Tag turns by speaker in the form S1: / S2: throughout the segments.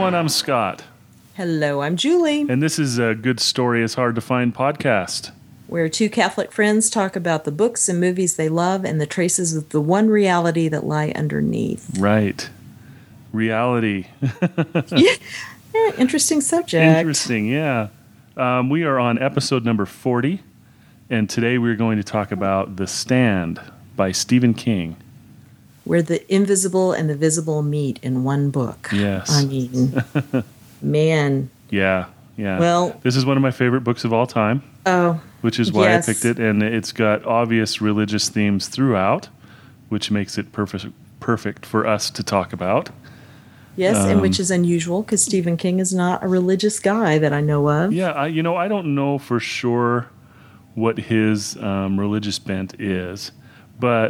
S1: everyone. I'm Scott.
S2: Hello, I'm Julie.
S1: And this is a Good Story is Hard to Find podcast,
S2: where two Catholic friends talk about the books and movies they love and the traces of the one reality that lie underneath.
S1: Right. Reality.
S2: Yeah, interesting subject.
S1: Interesting, yeah. We are on episode number 40, and today we're going to talk about The Stand by Stephen King.
S2: Where the invisible and the visible meet in one book.
S1: Yes.
S2: I mean, man.
S1: Yeah.
S2: Well,
S1: this is one of my favorite books of all time.
S2: Oh,
S1: which is why
S2: yes.
S1: I picked it, and it's got obvious religious themes throughout, which makes it perfect for us to talk about.
S2: Yes, and which is unusual because Stephen King is not a religious guy that I know of.
S1: Yeah, I don't know for sure what his religious bent is, but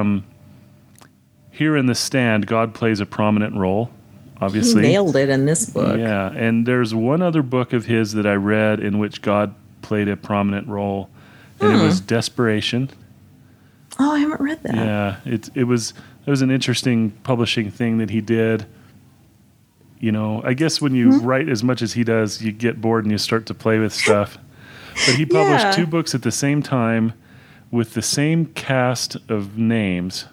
S1: here in The Stand, God plays a prominent role, obviously.
S2: He nailed it in this book.
S1: Yeah, and there's one other book of his that I read in which God played a prominent role, and it was Desperation.
S2: Oh, I haven't read that.
S1: Yeah, it was an interesting publishing thing that he did. You know, I guess when you write as much as he does, you get bored and you start to play with stuff. But he published two books at the same time with the same cast of names.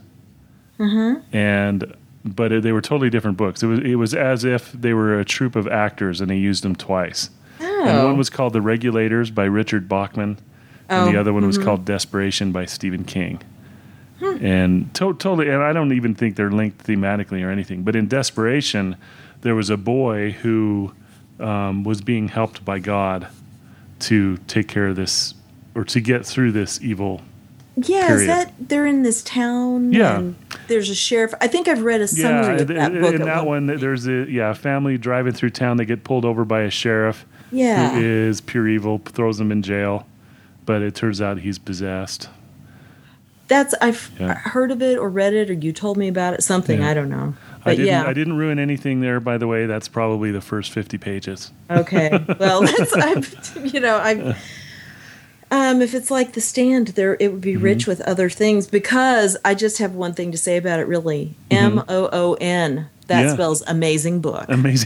S1: But they were totally different books. It was as if they were a troupe of actors, and he used them twice.
S2: Oh.
S1: And one was called The Regulators by Richard Bachman, and the other one was called Desperation by Stephen King. And totally, and I don't even think they're linked thematically or anything. But in Desperation, there was a boy who was being helped by God to take care of this, or to get through this evil.
S2: Yeah,
S1: period.
S2: Is that they're in this town?
S1: Yeah.
S2: And there's a sheriff. I think I've read a summary of that book.
S1: In that one, there's a family driving through town. They get pulled over by a sheriff who is pure evil, throws them in jail, but it turns out he's possessed.
S2: I've heard of it or read it, or you told me about it. Something, I don't know. But
S1: I didn't ruin anything there, by the way. That's probably the first 50 pages.
S2: Okay. Well, if it's like The Stand, it would be rich with other things, because I just have one thing to say about it, really. Moon. That spells amazing book.
S1: Amazing.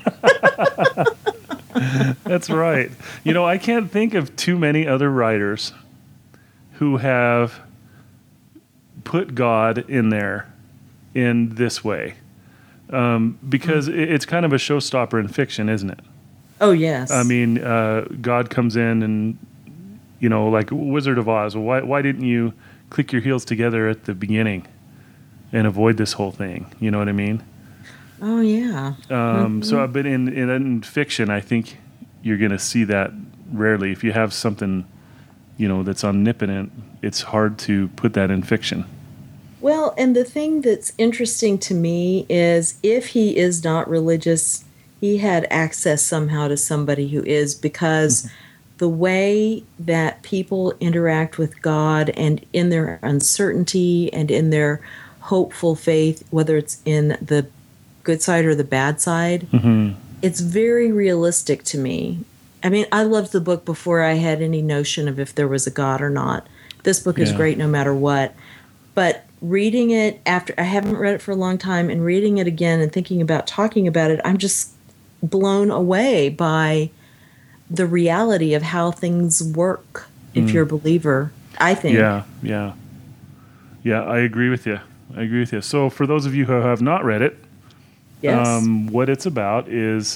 S1: That's right. I can't think of too many other writers who have put God in there in this way. Because it's kind of a showstopper in fiction, isn't it?
S2: Oh, yes.
S1: I mean, God comes in and, like Wizard of Oz. Why didn't you click your heels together at the beginning and avoid this whole thing? You know what I mean?
S2: Oh, yeah.
S1: So, but in fiction, I think you're going to see that rarely. If you have something, that's omnipotent, it's hard to put that in fiction.
S2: Well, and the thing that's interesting to me is, if he is not religious, he had access somehow to somebody who is, because the way that people interact with God, and in their uncertainty and in their hopeful faith, whether it's in the good side or the bad side, it's very realistic to me. I mean, I loved the book before I had any notion of if there was a God or not. This book is great no matter what. But reading it after, I haven't read it for a long time, and reading it again and thinking about talking about it, I'm just blown away by the reality of how things work if you're a believer, I think.
S1: Yeah, I agree with you. So for those of you who have not read it, what it's about is,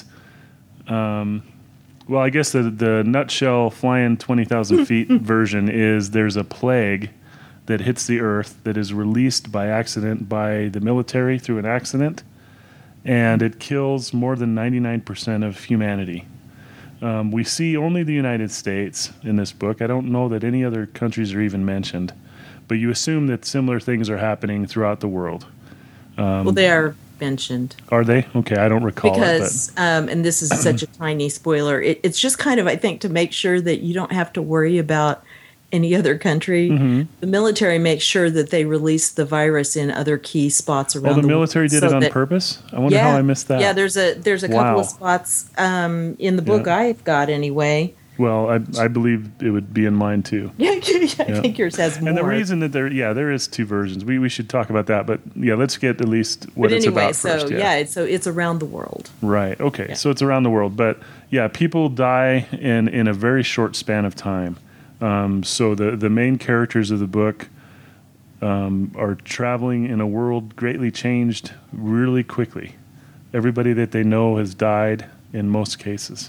S1: I guess the nutshell, flying 20,000 feet version is, there's a plague that hits the earth that is released by accident by the military through an accident, and it kills more than 99% of humanity. We see only the United States in this book. I don't know that any other countries are even mentioned, but you assume that similar things are happening throughout the world.
S2: Well, they are mentioned.
S1: Are they? Okay, I don't recall
S2: because,
S1: it. But.
S2: And this is such a tiny spoiler, it's just kind of, I think, to make sure that you don't have to worry about any other country. The military makes sure that they release the virus in other key spots around the world.
S1: Oh, the military did it on purpose? I wonder how I missed that.
S2: Yeah, there's a couple of spots in the book I've got anyway,
S1: Well, I believe it would be in mine too.
S2: Yeah, I think yours has more.
S1: And the reason that there is two versions. We should talk about that, but yeah, let's get at least what
S2: but
S1: it's
S2: anyway,
S1: about first.
S2: it's around the world.
S1: Right. Okay.
S2: Yeah.
S1: So it's around the world, but yeah, people die in a very short span of time. So the main characters of the book are traveling in a world greatly changed really quickly. Everybody that they know has died in most cases.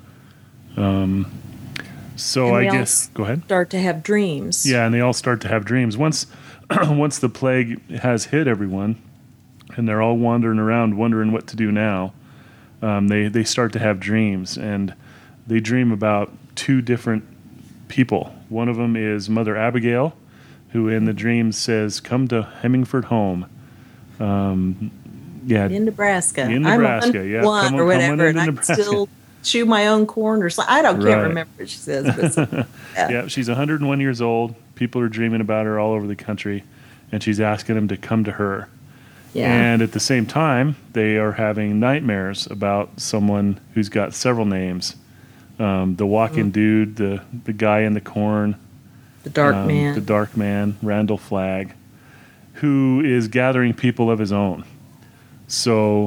S1: So
S2: And
S1: I
S2: they all
S1: guess go ahead.
S2: Start to have dreams.
S1: Yeah, and they all start to have dreams. Once the plague has hit everyone, and they're all wandering around wondering what to do now, they start to have dreams, and they dream about two different people. One of them is Mother Abigail, who in the dream says, "Come to Hemingford home." Yeah,
S2: In Nebraska.
S1: In Nebraska,
S2: I'm
S1: yeah.
S2: one
S1: Come on
S2: or whatever, and I
S1: Nebraska.
S2: still chew my own corn or something. I can't
S1: Right.
S2: remember what she says. But
S1: Yeah, she's 101 years old. People are dreaming about her all over the country, and she's asking them to come to her.
S2: yeah.
S1: And at the same time, they are having nightmares about someone who's got several names. The walking dude, the guy in the corn,
S2: The Dark Man.
S1: the dark man, Randall Flagg, who is gathering people of his own. So,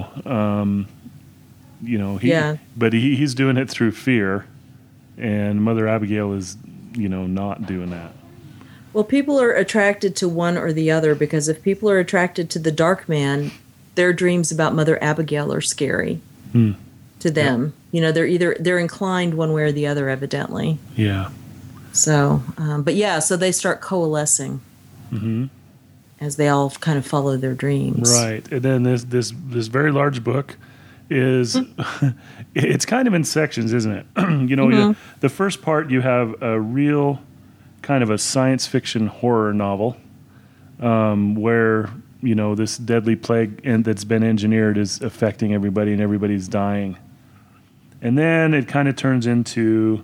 S1: but he's doing it through fear, and Mother Abigail is, not doing that.
S2: Well, people are attracted to one or the other because if people are attracted to the Dark Man, their dreams about Mother Abigail are scary to them. They're inclined one way or the other, evidently.
S1: Yeah.
S2: So, so they start coalescing as they all kind of follow their dreams.
S1: Right, and then this very large book is it's kind of in sections, isn't it? The first part you have a real kind of a science fiction horror novel where this deadly plague that's been engineered is affecting everybody and everybody's dying, and then it kind of turns into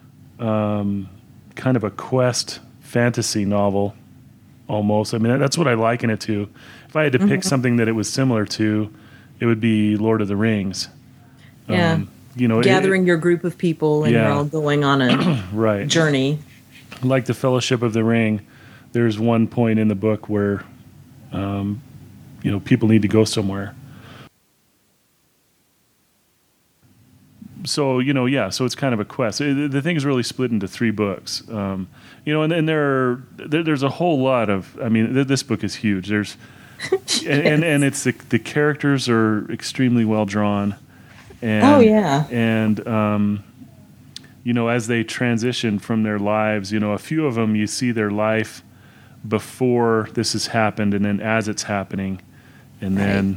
S1: kind of a quest fantasy novel. Almost. I mean, that's what I liken it to. If I had to pick something that it was similar to, it would be Lord of the Rings.
S2: Yeah. Gathering your group of people and you're all going on a
S1: right.
S2: journey.
S1: Like the Fellowship of the Ring, there's one point in the book where, people need to go somewhere. So, so it's kind of a quest. The thing is really split into 3 books. And there's a whole lot of, this book is huge. There's, and it's the characters are extremely well drawn. And, And, as they transition from their lives, a few of them, you see their life before this has happened and then as it's happening. And then,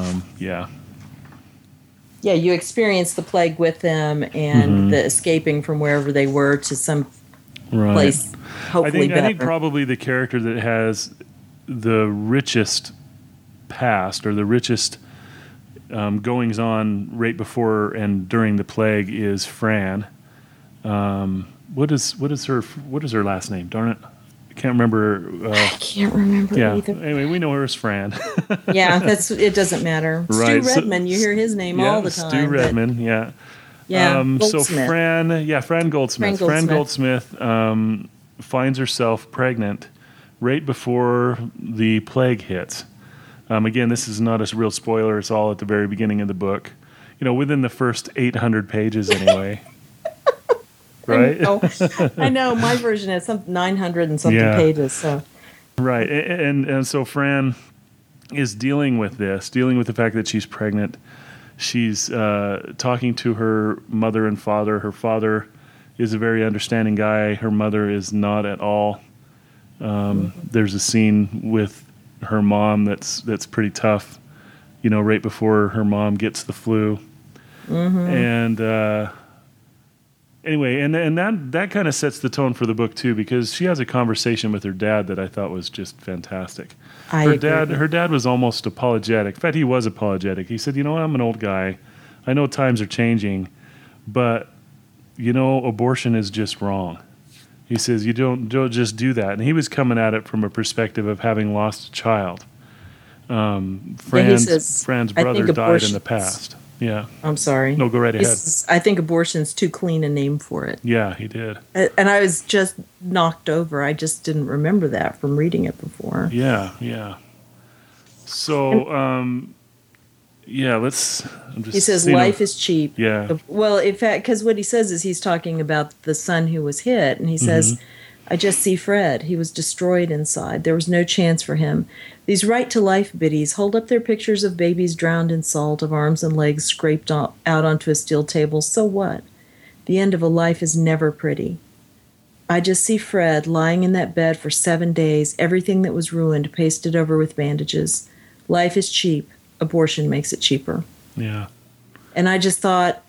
S2: Yeah, you experience the plague with them and the escaping from wherever they were to some place, hopefully better.
S1: I think probably the character that has the richest past or the richest goings on right before and during the plague is Fran. What is her last name? Darn it. I can't remember.
S2: I can't remember either.
S1: Anyway, we know her as Fran.
S2: Yeah, it doesn't matter.
S1: Right.
S2: Stu Redman, you hear his name all the time.
S1: Stu Redman, yeah.
S2: Yeah,
S1: so Fran Goldsmith. Fran Goldsmith finds herself pregnant right before the plague hits. Again, this is not a real spoiler. It's all at the very beginning of the book. Within the first 800 pages anyway. Right?
S2: I know. My version has some 900 and something pages. So.
S1: Right. And so Fran is dealing with the fact that she's pregnant. She's talking to her mother and father. Her father is a very understanding guy. Her mother is not at all. There's a scene with her mom that's pretty tough, right before her mom gets the flu. And anyway, and that kind of sets the tone for the book too, because she has a conversation with her dad that I thought was just fantastic. Her dad was almost apologetic. In fact, he was apologetic. He said, I'm an old guy. I know times are changing, but abortion is just wrong. He says, you don't just do that. And he was coming at it from a perspective of having lost a child. Fran's brother died in the past. Yeah.
S2: I'm sorry.
S1: No, go right ahead.
S2: I think abortion's too clean a name for it.
S1: Yeah, he did.
S2: And I was just knocked over. I just didn't remember that from reading it before.
S1: Yeah, yeah. So, yeah, let's. I'm just,
S2: He says life is cheap.
S1: Yeah.
S2: Well, in fact, because what he says is he's talking about the son who was hit, and he says, I just see Fred. He was destroyed inside. There was no chance for him. These right-to-life biddies hold up their pictures of babies drowned in salt, of arms and legs scraped out onto a steel table. So what? The end of a life is never pretty. I just see Fred lying in that bed for 7 days, everything that was ruined pasted over with bandages. Life is cheap. Abortion makes it cheaper.
S1: Yeah.
S2: And I just thought,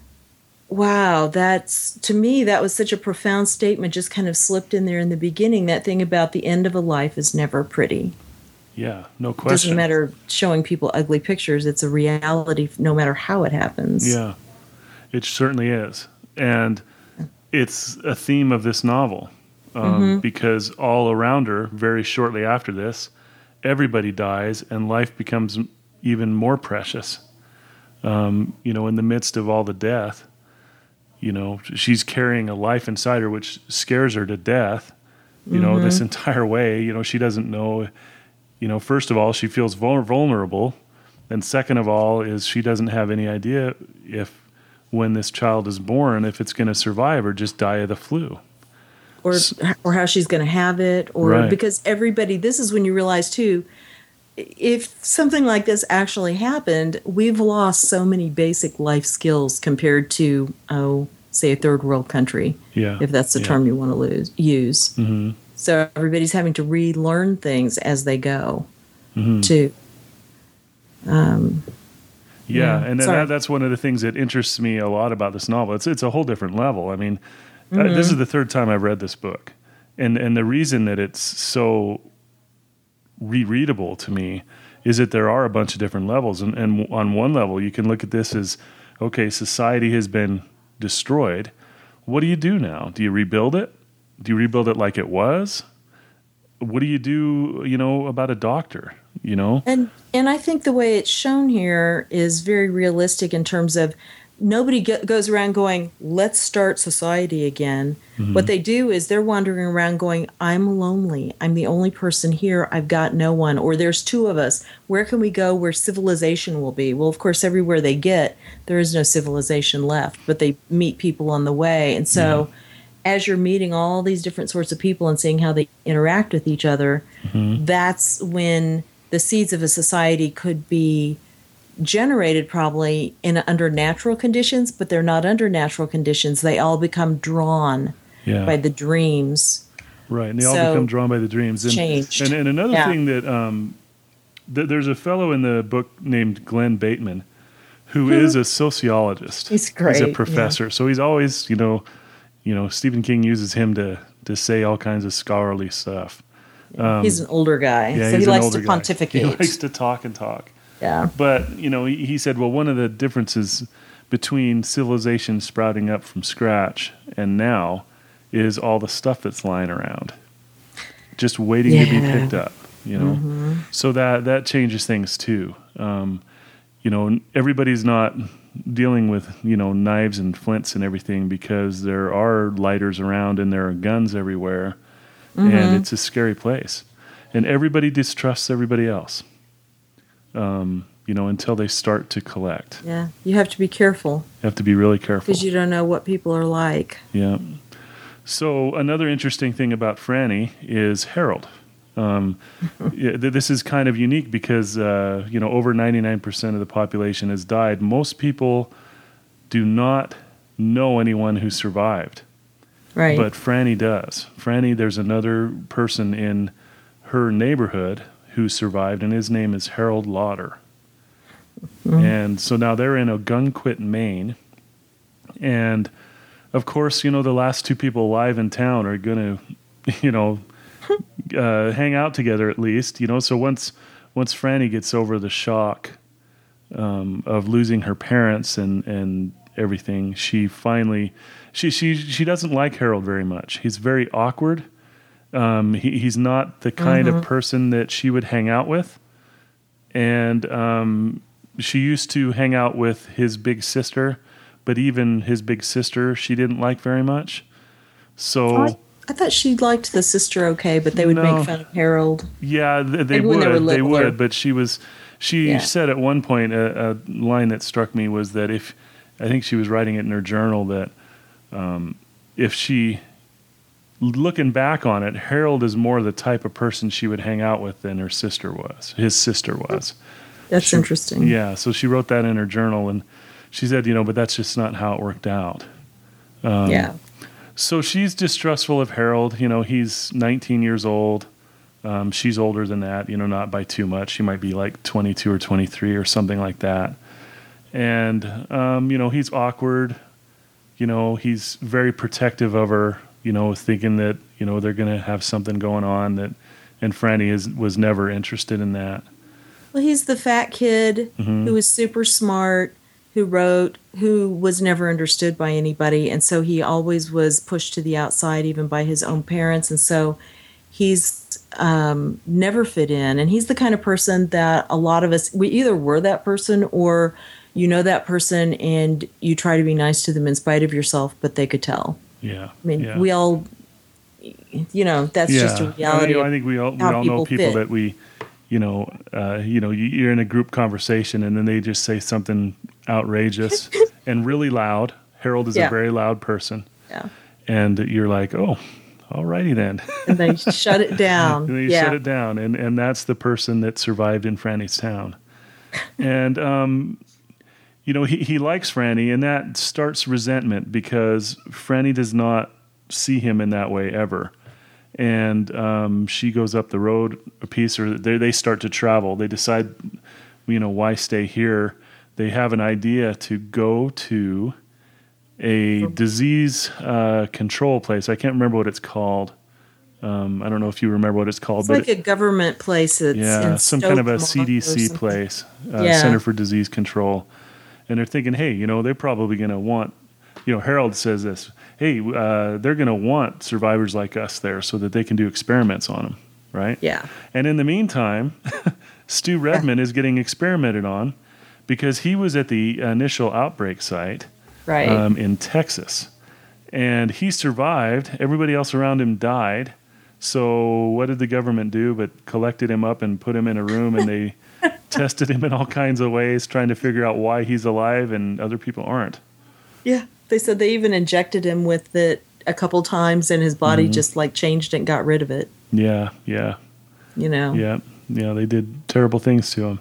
S2: wow, to me, that was such a profound statement, just kind of slipped in there in the beginning. That thing about the end of a life is never pretty.
S1: Yeah, no
S2: It
S1: question.
S2: doesn't matter showing people ugly pictures. It's a reality no matter how it happens.
S1: Yeah, it certainly is. And it's a theme of this novel because all around her, very shortly after this, everybody dies and life becomes even more precious. In the midst of all the death, she's carrying a life inside her which scares her to death, this entire way. She doesn't know, first of all, she feels vulnerable. And second of all is she doesn't have any idea when this child is born, if it's going to survive or just die of the flu.
S2: Or how she's going to have it. Or
S1: right.
S2: Because everybody, this is when you realize too, if something like this actually happened, we've lost so many basic life skills compared to, say, a third world country, if that's the term you want to use. Mm-hmm. So everybody's having to relearn things as they go, too.
S1: And that's one of the things that interests me a lot about this novel. It's a whole different level. I mean, this is the third time I've read this book, and the reason that it's so rereadable to me is that there are a bunch of different levels, and on one level you can look at this as, okay, society has been destroyed. What do you do now? Do you rebuild it? Do you rebuild it like it was? What do you do, about a doctor,
S2: And I think the way it's shown here is very realistic in terms of nobody goes around going, let's start society again. Mm-hmm. What they do is they're wandering around going, I'm lonely. I'm the only person here. I've got no one. Or there's two of us. Where can we go where civilization will be? Well, of course, everywhere they get, there is no civilization left, but they meet people on the way. And so as you're meeting all these different sorts of people and seeing how they interact with each other, that's when the seeds of a society could be generated probably under natural conditions, but they're not under natural conditions. They all become drawn by the dreams.
S1: Right, and they all become drawn by the dreams.
S2: Changed.
S1: And another thing that there's a fellow in the book named Glenn Bateman who is a sociologist.
S2: He's great.
S1: He's a professor. So he's always, Stephen King uses him to say all kinds of scholarly stuff.
S2: He's an older guy,
S1: so
S2: he likes to pontificate.
S1: He likes to talk and talk.
S2: Yeah.
S1: But, he said, well, one of the differences between civilization sprouting up from scratch and now is all the stuff that's lying around, just waiting to be picked up, So that changes things too. Everybody's not dealing with, knives and flints and everything because there are lighters around and there are guns everywhere. And it's a scary place. And everybody distrusts everybody else. Until they start to collect.
S2: Yeah, you have to be careful.
S1: You have to be really careful.
S2: Because you don't know what people are like.
S1: Yeah. So another interesting thing about Franny is Harold. This is kind of unique because, over 99% of the population has died. Most people do not know anyone who survived.
S2: Right.
S1: But Franny does. Franny, there's another person in her neighborhood who survived, and his name is Harold Lauder. And so now they're in Ogunquit, Maine. And, of course, the last two people alive in town are going to, hang out together at least. So once Franny gets over the shock of losing her parents and everything, she finally... She doesn't like Harold very much. He's very awkward. He's not the kind of person that she would hang out with. And, she used to hang out with his big sister, but even his big sister she didn't like very much. So
S2: I thought she liked the sister okay, but they would make fun of Harold.
S1: Yeah, they
S2: when
S1: would.
S2: they
S1: They
S2: were littler.
S1: would. But she said at one point, a line that struck me was that I think she was writing it in her journal, that if she, looking back on it, Harold is more the type of person she would hang out with than his sister was.
S2: That's interesting.
S1: Yeah, so she wrote that in her journal, and she said, but that's just not how it worked out.
S2: Yeah.
S1: So she's distrustful of Harold. He's 19 years old. She's older than that, not by too much. She might be like 22 or 23 or something like that. And, he's awkward. He's very protective of her, thinking that, they're going to have something going on and Franny was never interested in that.
S2: Well, he's the fat kid who was super smart, who wrote, who was never understood by anybody. And so he always was pushed to the outside, even by his own parents. And so he's never fit in. And he's the kind of person that a lot of us, we either were that person or that person and you try to be nice to them in spite of yourself, but they could tell.
S1: Yeah.
S2: I mean, we all, that's just a reality.
S1: I think we all know people that we, you're in a group conversation and then they just say something outrageous and really loud. Harold is a very loud person. Yeah. And you're like, oh, alrighty then.
S2: And they shut it down.
S1: And they shut it down. And that's the person that survived in Franny's town. And, he likes Franny, and that starts resentment because Franny does not see him in that way ever. And she goes up the road a piece, or they start to travel. They decide, why stay here? They have an idea to go to a disease control place. I can't remember what it's called. I don't know if you remember what it's called.
S2: It's like a government place. It's
S1: some kind of a CDC place, Center for Disease Control. And they're thinking, hey, they're probably going to want, Harold says this, hey, they're going to want survivors like us there so that they can do experiments on them, right?
S2: Yeah.
S1: And in the meantime, Stu Redman is getting experimented on because he was at the initial outbreak site in Texas. And he survived. Everybody else around him died. So what did the government do but collected him up and put him in a room, and they tested him in all kinds of ways, trying to figure out why he's alive and other people aren't.
S2: Yeah. They said they even injected him with it a couple times and his body just changed and got rid of it.
S1: Yeah.
S2: Yeah,
S1: they did terrible things to him.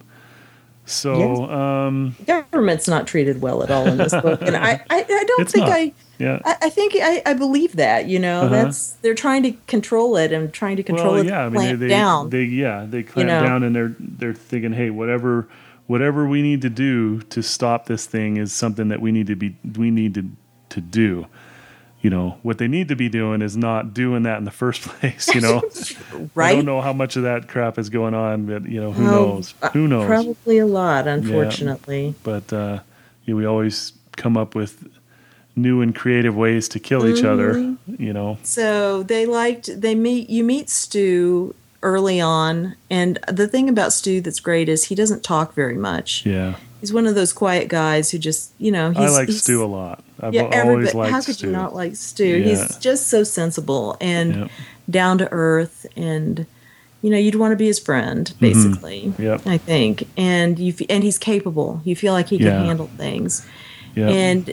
S1: So
S2: government's not treated well at all in this book. And I don't think not. I think I believe that, that's they're trying to control it and trying to control it.
S1: Yeah,
S2: clamp down.
S1: They clamp down, and they're thinking, hey, whatever we need to do to stop this thing is something that we need to do. What they need to be doing is not doing that in the first place. Right? I don't know how much of that crap is going on, but who knows? Who knows?
S2: Probably a lot, unfortunately.
S1: Yeah, but we always come up with new and creative ways to kill each other.
S2: So you meet Stu early on, and the thing about Stu that's great is he doesn't talk very much.
S1: Yeah.
S2: He's one of those quiet guys who just, I
S1: like Stu a lot. I've always liked Stu.
S2: How could you not like Stu? Yeah. He's just so sensible and down to earth, and you'd want to be his friend, basically.
S1: Yep.
S2: I think, and he's capable. You feel like he can handle things.
S1: Yep.
S2: And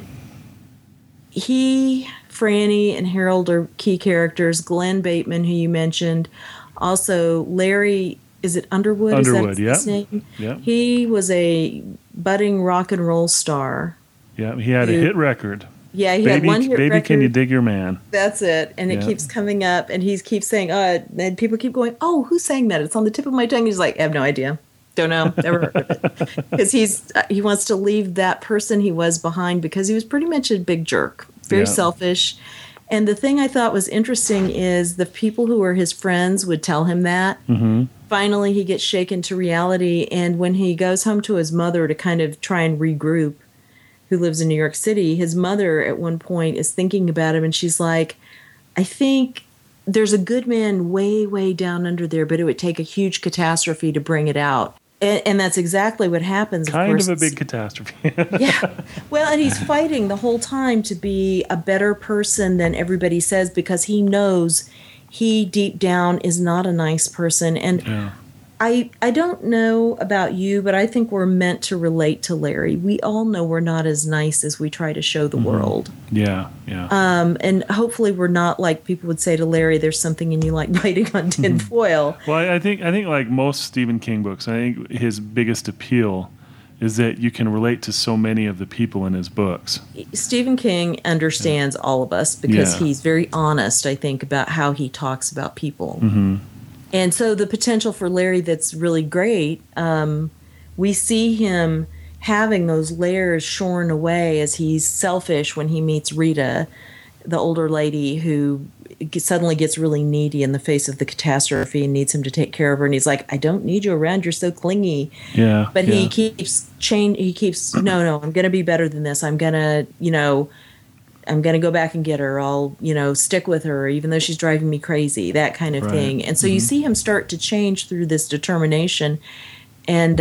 S2: Franny, and Harold are key characters. Glenn Bateman, who you mentioned, also Larry. Is it Underwood?
S1: Underwood,
S2: his name? Yeah. He was a budding rock and roll star.
S1: Yeah, he had a hit record.
S2: Yeah, he had one hit record.
S1: Baby, Can You Dig Your Man?
S2: That's it. And it keeps coming up, and he keeps saying, and people keep going, oh, who sang that? It's on the tip of my tongue. He's like, I have no idea. Don't know. Never heard of it. Because he wants to leave that person he was behind because he was pretty much a big jerk. Very selfish. And the thing I thought was interesting is the people who were his friends would tell him that. Mm-hmm. Finally, he gets shaken to reality. And when he goes home to his mother to kind of try and regroup, who lives in New York City, his mother at one point is thinking about him. And she's like, I think there's a good man way, way down under there, but it would take a huge catastrophe to bring it out. And that's exactly what happens. Of
S1: Kind
S2: course,
S1: of a big catastrophe.
S2: yeah. Well, and he's fighting the whole time to be a better person than everybody says because he knows he deep down is not a nice person. And
S1: Yeah.
S2: I don't know about you, but I think we're meant to relate to Larry. We all know we're not as nice as we try to show the world.
S1: Yeah. Yeah.
S2: And hopefully we're not like people would say to Larry, there's something in you like biting on tin foil.
S1: Well, I think like most Stephen King books, I think his biggest appeal is that you can relate to so many of the people in his books.
S2: Stephen King understands all of us because
S1: Yeah.
S2: he's very honest, I think, about how he talks about people. And so the potential for Larry that's really great, we see him having those layers shorn away as he's selfish when he meets Rita, the older lady who suddenly gets really needy in the face of the catastrophe and needs him to take care of her. And he's like, I don't need you around. You're so clingy.
S1: Yeah.
S2: But
S1: yeah.
S2: he keeps, no, I'm going to be better than this. I'm going to, I'm going to go back and get her. I'll, stick with her, even though she's driving me crazy, that kind of
S1: Right.
S2: thing. And so you see him start to change through this determination. And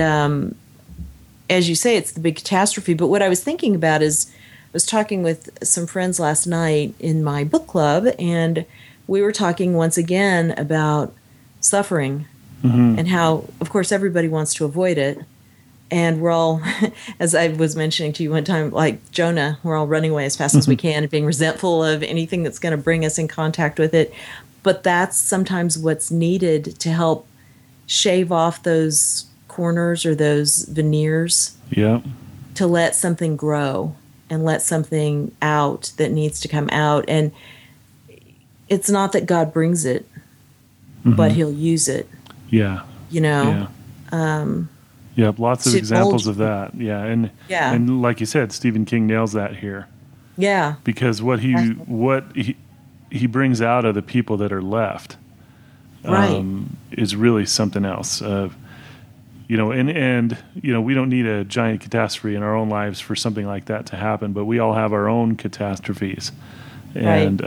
S2: as you say, it's the big catastrophe. But what I was thinking about is I was talking with some friends last night in my book club, and we were talking once again about suffering and how, of course, everybody wants to avoid it. And we're all, as I was mentioning to you one time, like Jonah, we're all running away as fast as we can and being resentful of anything that's going to bring us in contact with it. But that's sometimes what's needed to help shave off those corners or those veneers
S1: Yeah.
S2: to let something grow and let something out that needs to come out. And it's not that God brings it, but he'll use it,
S1: Yeah.
S2: Yeah.
S1: Yeah, lots of
S2: to
S1: examples
S2: mold
S1: of that. Yeah, and
S2: Yeah.
S1: and like you said, Stephen King nails that here
S2: Yeah.
S1: because what he brings out of the people that are left,
S2: Right.
S1: is really something else. And we don't need a giant catastrophe in our own lives for something like that to happen, but we all have our own catastrophes, and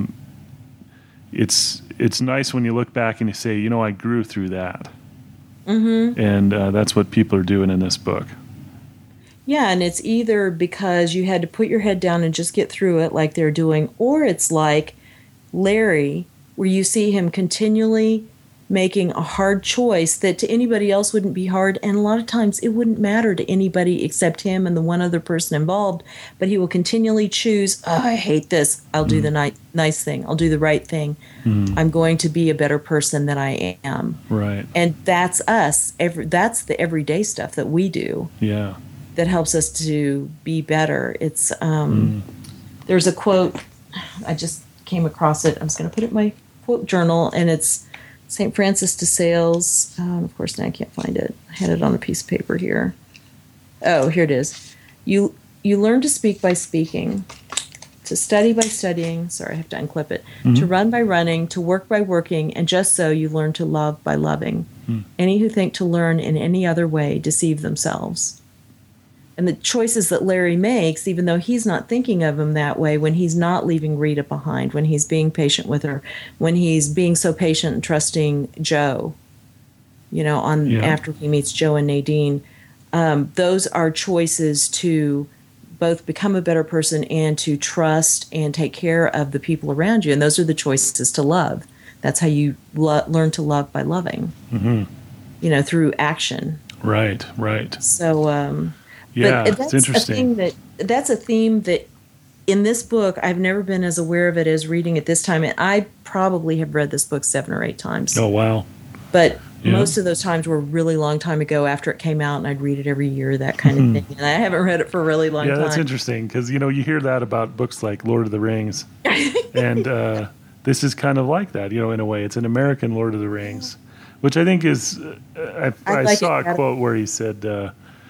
S1: it's nice when you look back and you say, I grew through that. And that's what people are doing in this book.
S2: Yeah, and it's either because you had to put your head down and just get through it like they're doing, or it's like Larry, where you see him continually making a hard choice that to anybody else wouldn't be hard, and a lot of times it wouldn't matter to anybody except him and the one other person involved, but he will continually choose, I hate this, I'll do the nice thing, I'll do the right thing, I'm going to be a better person than I am.
S1: Right.
S2: And that's us, that's the everyday stuff that we do
S1: Yeah.
S2: that helps us to be better. It's there's a quote, I just came across it, I'm just going to put it in my quote journal, and it's St. Francis de Sales. Of course, now I can't find it. I had it on a piece of paper here. Oh, here it is. You learn to speak by speaking, to study by studying. Sorry, I have to unclip it. To run by running, to work by working, and just so you learn to love by loving. Any who think to learn in any other way deceive themselves. And the choices that Larry makes, even though he's not thinking of them that way, when he's not leaving Rita behind, when he's being patient with her, when he's being so patient and trusting Joe, after he meets Joe and Nadine, those are choices to both become a better person and to trust and take care of the people around you. And those are the choices to love. That's how you learn to love by loving, through action.
S1: Right. Right.
S2: So,
S1: Yeah,
S2: but
S1: it's interesting.
S2: That's a theme that in this book, I've never been as aware of it as reading it this time. And I probably have read this book 7 or 8 times.
S1: Oh, wow.
S2: But
S1: Yeah.
S2: most of those times were a really long time ago after it came out, and I'd read it every year, that kind of thing. And I haven't read it for a really long
S1: Yeah,
S2: time.
S1: that's interesting because, you hear that about books like Lord of the Rings. And this is kind of like that, in a way. It's an American Lord of the Rings, which I think is, I
S2: like
S1: saw
S2: it
S1: a quote where he said,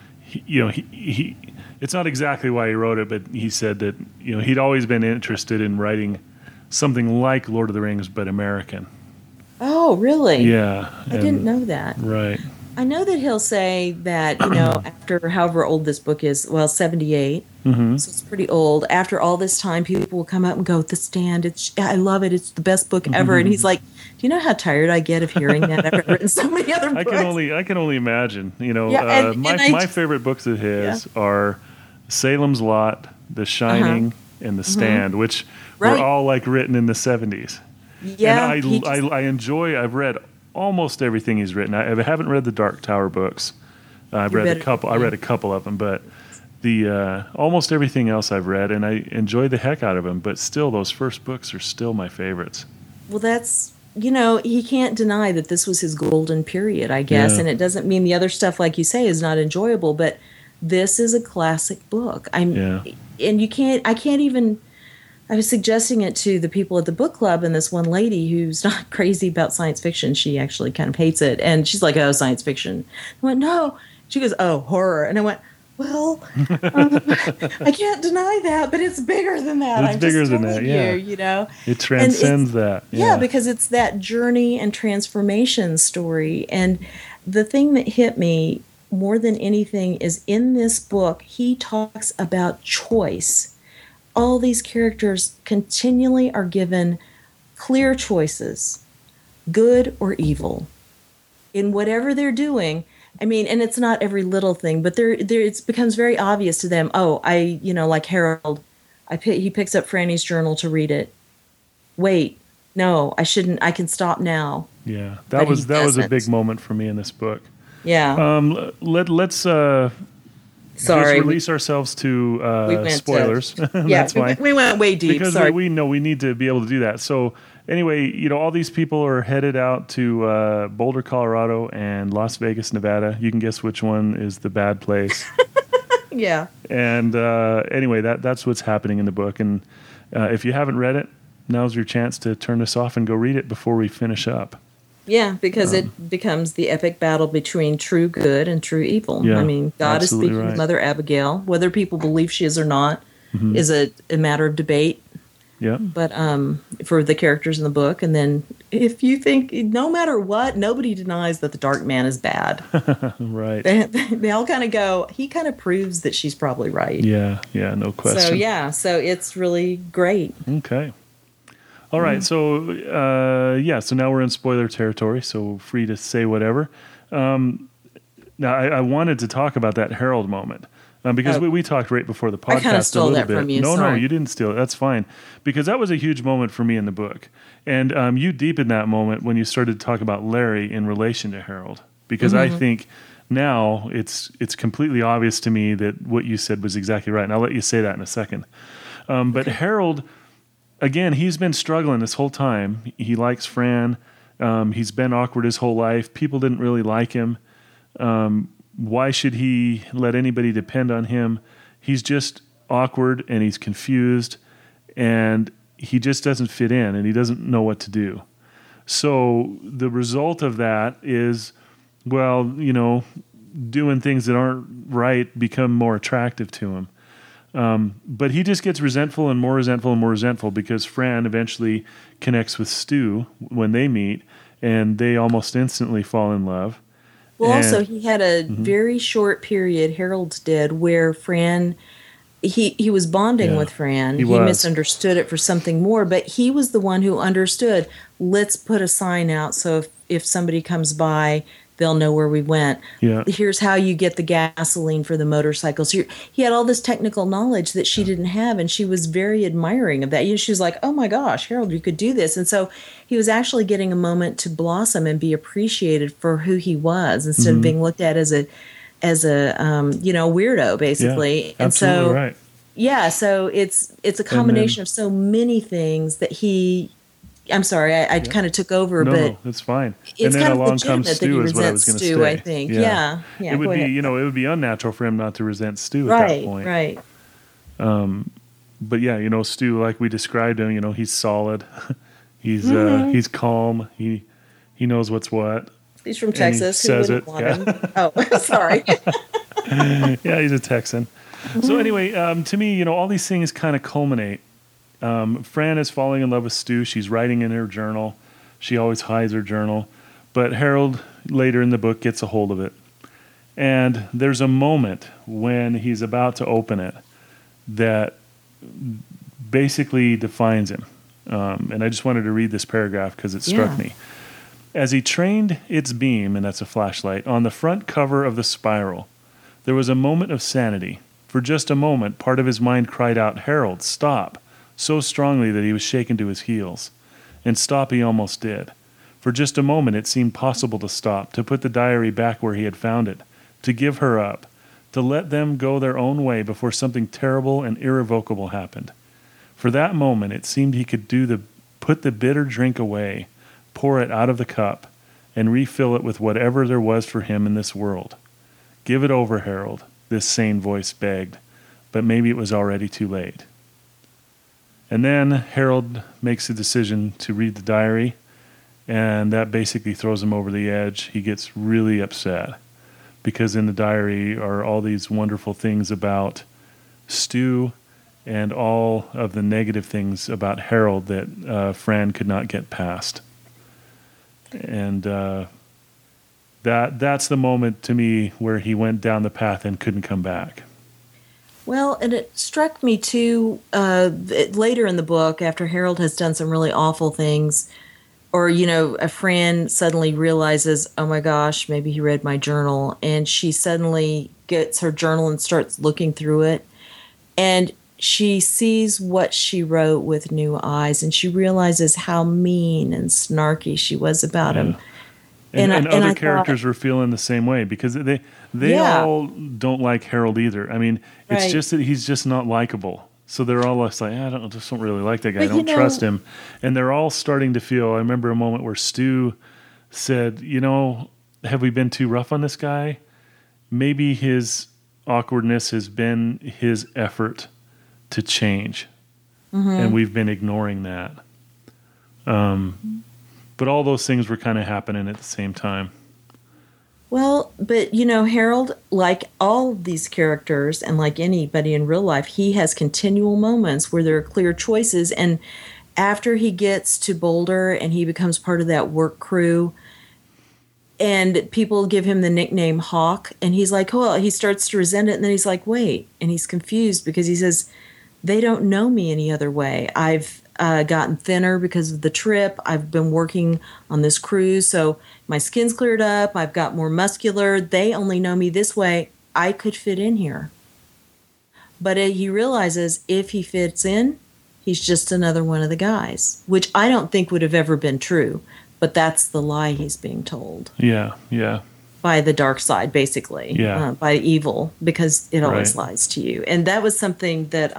S1: he it's not exactly why he wrote it, but he said that, he'd always been interested in writing something like Lord of the Rings, but American.
S2: Oh, really?
S1: Yeah.
S2: I didn't know that.
S1: Right.
S2: I know that he'll say that, after however old this book is, 78,
S1: Mm-hmm.
S2: So it's pretty old. After all this time, people will come up and go, "The Stand, I love it. It's the best book ever." And he's like, "Do you know how tired I get of hearing that? I've written so many other books."
S1: I can only imagine.
S2: Yeah,
S1: My favorite books of
S2: yeah.
S1: his are Salem's Lot, The Shining, and The Stand, which were
S2: Right.
S1: all like written in the 70s.
S2: Yeah,
S1: And I enjoy. I've read almost everything he's written. I haven't read the Dark Tower books. I've
S2: You
S1: read a
S2: better-
S1: couple. I read a couple of them, but the almost everything else I've read, and I enjoy the heck out of them. But still, those first books are still my favorites.
S2: Well, that's, he can't deny that this was his golden period, I guess.
S1: Yeah.
S2: And it doesn't mean the other stuff, like you say, is not enjoyable, but this is a classic book.
S1: Yeah.
S2: And I can't even, I was suggesting it to the people at the book club, and this one lady who's not crazy about science fiction, she actually kind of hates it. And she's like, "Oh, science fiction." I went, "No." She goes, "Oh, horror." And I went, "Well, I can't deny that, but it's bigger than that.
S1: It's
S2: I'm
S1: bigger
S2: just
S1: than
S2: telling
S1: that, yeah.
S2: you.
S1: It transcends
S2: And
S1: that.
S2: yeah, because it's that journey and transformation story. And the thing that hit me more than anything is in this book, he talks about choice. All these characters continually are given clear choices, good or evil, in whatever they're doing. I mean, and it's not every little thing, but it becomes very obvious to them. Oh, like Harold, he picks up Franny's journal to read it. Wait, no, I shouldn't. I can stop now.
S1: Yeah,
S2: But
S1: that
S2: he
S1: was a
S2: doesn't.
S1: big moment for me in this book.
S2: Yeah.
S1: Let's
S2: Sorry.
S1: just release ourselves to
S2: we went to-
S1: spoilers.
S2: Yeah,
S1: That's fine.
S2: we went way deep.
S1: Because
S2: Sorry.
S1: we know we need to be able to do that. So anyway, all these people are headed out to Boulder, Colorado, and Las Vegas, Nevada. You can guess which one is the bad place.
S2: Yeah.
S1: And anyway, that's what's happening in the book. And if you haven't read it, now's your chance to turn this off and go read it before we finish up.
S2: Yeah, because it becomes the epic battle between true good and true evil.
S1: Yeah,
S2: I mean, God is
S1: absolutely
S2: speaking
S1: right.
S2: to Mother Abigail. Whether people believe she is or not is a matter of debate.
S1: Yeah.
S2: But for the characters in the book, and then if you think, no matter what, nobody denies that the Dark Man is bad.
S1: Right.
S2: They all kind of go, he kind of proves that she's probably right.
S1: Yeah. Yeah. No question.
S2: So it's really great.
S1: Okay. All right. So, so now we're in spoiler territory, so free to say whatever. Now, I wanted to talk about that Harold moment because we talked right before the podcast
S2: I kinda stole
S1: a little
S2: that
S1: bit.
S2: from you,
S1: No,
S2: sorry.
S1: you didn't steal it. That's fine because that was a huge moment for me in the book. And you deepened that moment when you started to talk about Larry in relation to Harold because I think now it's completely obvious to me that what you said was exactly right. And I'll let you say that in a second. But Harold... Again, he's been struggling this whole time. He likes Fran. He's been awkward his whole life. People didn't really like him. Why should he let anybody depend on him? He's just awkward and he's confused and he just doesn't fit in and he doesn't know what to do. So the result of that is, doing things that aren't right become more attractive to him. But he just gets resentful and more resentful and more resentful because Fran eventually connects with Stu when they meet, and they almost instantly fall in love.
S2: Well,
S1: And-
S2: also, he had a very short period, Harold did, where Fran, he was bonding
S1: Yeah,
S2: with Fran.
S1: he
S2: He
S1: was.
S2: misunderstood it for something more, but he was the one who understood, let's put a sign out so if somebody comes by, they'll know where we went.
S1: Yeah.
S2: Here's how you get the gasoline for the motorcycles. He had all this technical knowledge that she didn't have, and she was very admiring of that. She was like, "Oh my gosh, Harold, you could do this." And so he was actually getting a moment to blossom and be appreciated for who he was instead of being looked at as a weirdo, basically.
S1: Yeah,
S2: and
S1: absolutely
S2: so
S1: right.
S2: yeah, so it's a combination of so many things that he. I'm sorry, I kind of took over, but
S1: No, that's fine.
S2: it's
S1: and then
S2: kind of
S1: along comes
S2: legitimate that he
S1: Stu is what I was
S2: resents
S1: going to
S2: Stu,
S1: say.
S2: I think. Yeah.
S1: It would
S2: go
S1: be,
S2: ahead.
S1: it would be unnatural for him not to resent Stu at that point.
S2: Right.
S1: But yeah, Stu, like we described him, he's solid. He's he's calm. He knows what's what.
S2: He's from
S1: And he
S2: Texas. Who
S1: says
S2: wouldn't
S1: it,
S2: want
S1: yeah.
S2: him? Oh, sorry.
S1: Yeah, he's a Texan. So anyway, to me, all these things kind of culminate. Fran is falling in love with Stu. She's writing in her journal. She always hides her journal. But Harold, later in the book, gets a hold of it. And there's a moment when he's about to open it that basically defines him. And I just wanted to read this paragraph because it struck me. As he trained its beam, and that's a flashlight, on the front cover of the spiral, there was a moment of sanity. For just a moment, part of his mind cried out, "Harold, stop," so strongly that he was shaken to his heels. And stop he almost did. For just a moment it seemed possible to stop, to put the diary back where he had found it, to give her up, to let them go their own way before something terrible and irrevocable happened. For that moment it seemed he could put the bitter drink away, pour it out of the cup, and refill it with whatever there was for him in this world. "Give it over, Harold," this sane voice begged, but maybe it was already too late. And then Harold makes a decision to read the diary, and that basically throws him over the edge. He gets really upset because in the diary are all these wonderful things about Stu and all of the negative things about Harold that Fran could not get past. And that's the moment to me where he went down the path and couldn't come back.
S2: Well, and it struck me too later in the book, after Harold has done some really awful things, or, a Fran suddenly realizes, oh my gosh, maybe he read my journal, and she suddenly gets her journal and starts looking through it, and she sees what she wrote with new eyes, and she realizes how mean and snarky she was about him.
S1: And other characters were feeling the same way because they all don't like Harold either. I mean, it's just that he's just not likable. So they're all like, I just don't really like that guy. I don't trust him. And they're all starting to feel, I remember a moment where Stu said, have we been too rough on this guy? Maybe his awkwardness has been his effort to change. Mm-hmm. And we've been ignoring that. But all those things were kind of happening at the same time.
S2: Well, but Harold, like all these characters and like anybody in real life, he has continual moments where there are clear choices. And after he gets to Boulder and he becomes part of that work crew, and people give him the nickname Hawk, and he's like, oh, he starts to resent it. And then he's like, wait, and he's confused because he says, they don't know me any other way. I've gotten thinner because of the trip. I've been working on this cruise, so my skin's cleared up. I've got more muscular. They only know me this way. I could fit in here. But he realizes if he fits in, he's just another one of the guys, which I don't think would have ever been true. But that's the lie he's being told.
S1: Yeah.
S2: By the dark side, basically.
S1: Yeah.
S2: By evil, because it always lies to you. And that was something that...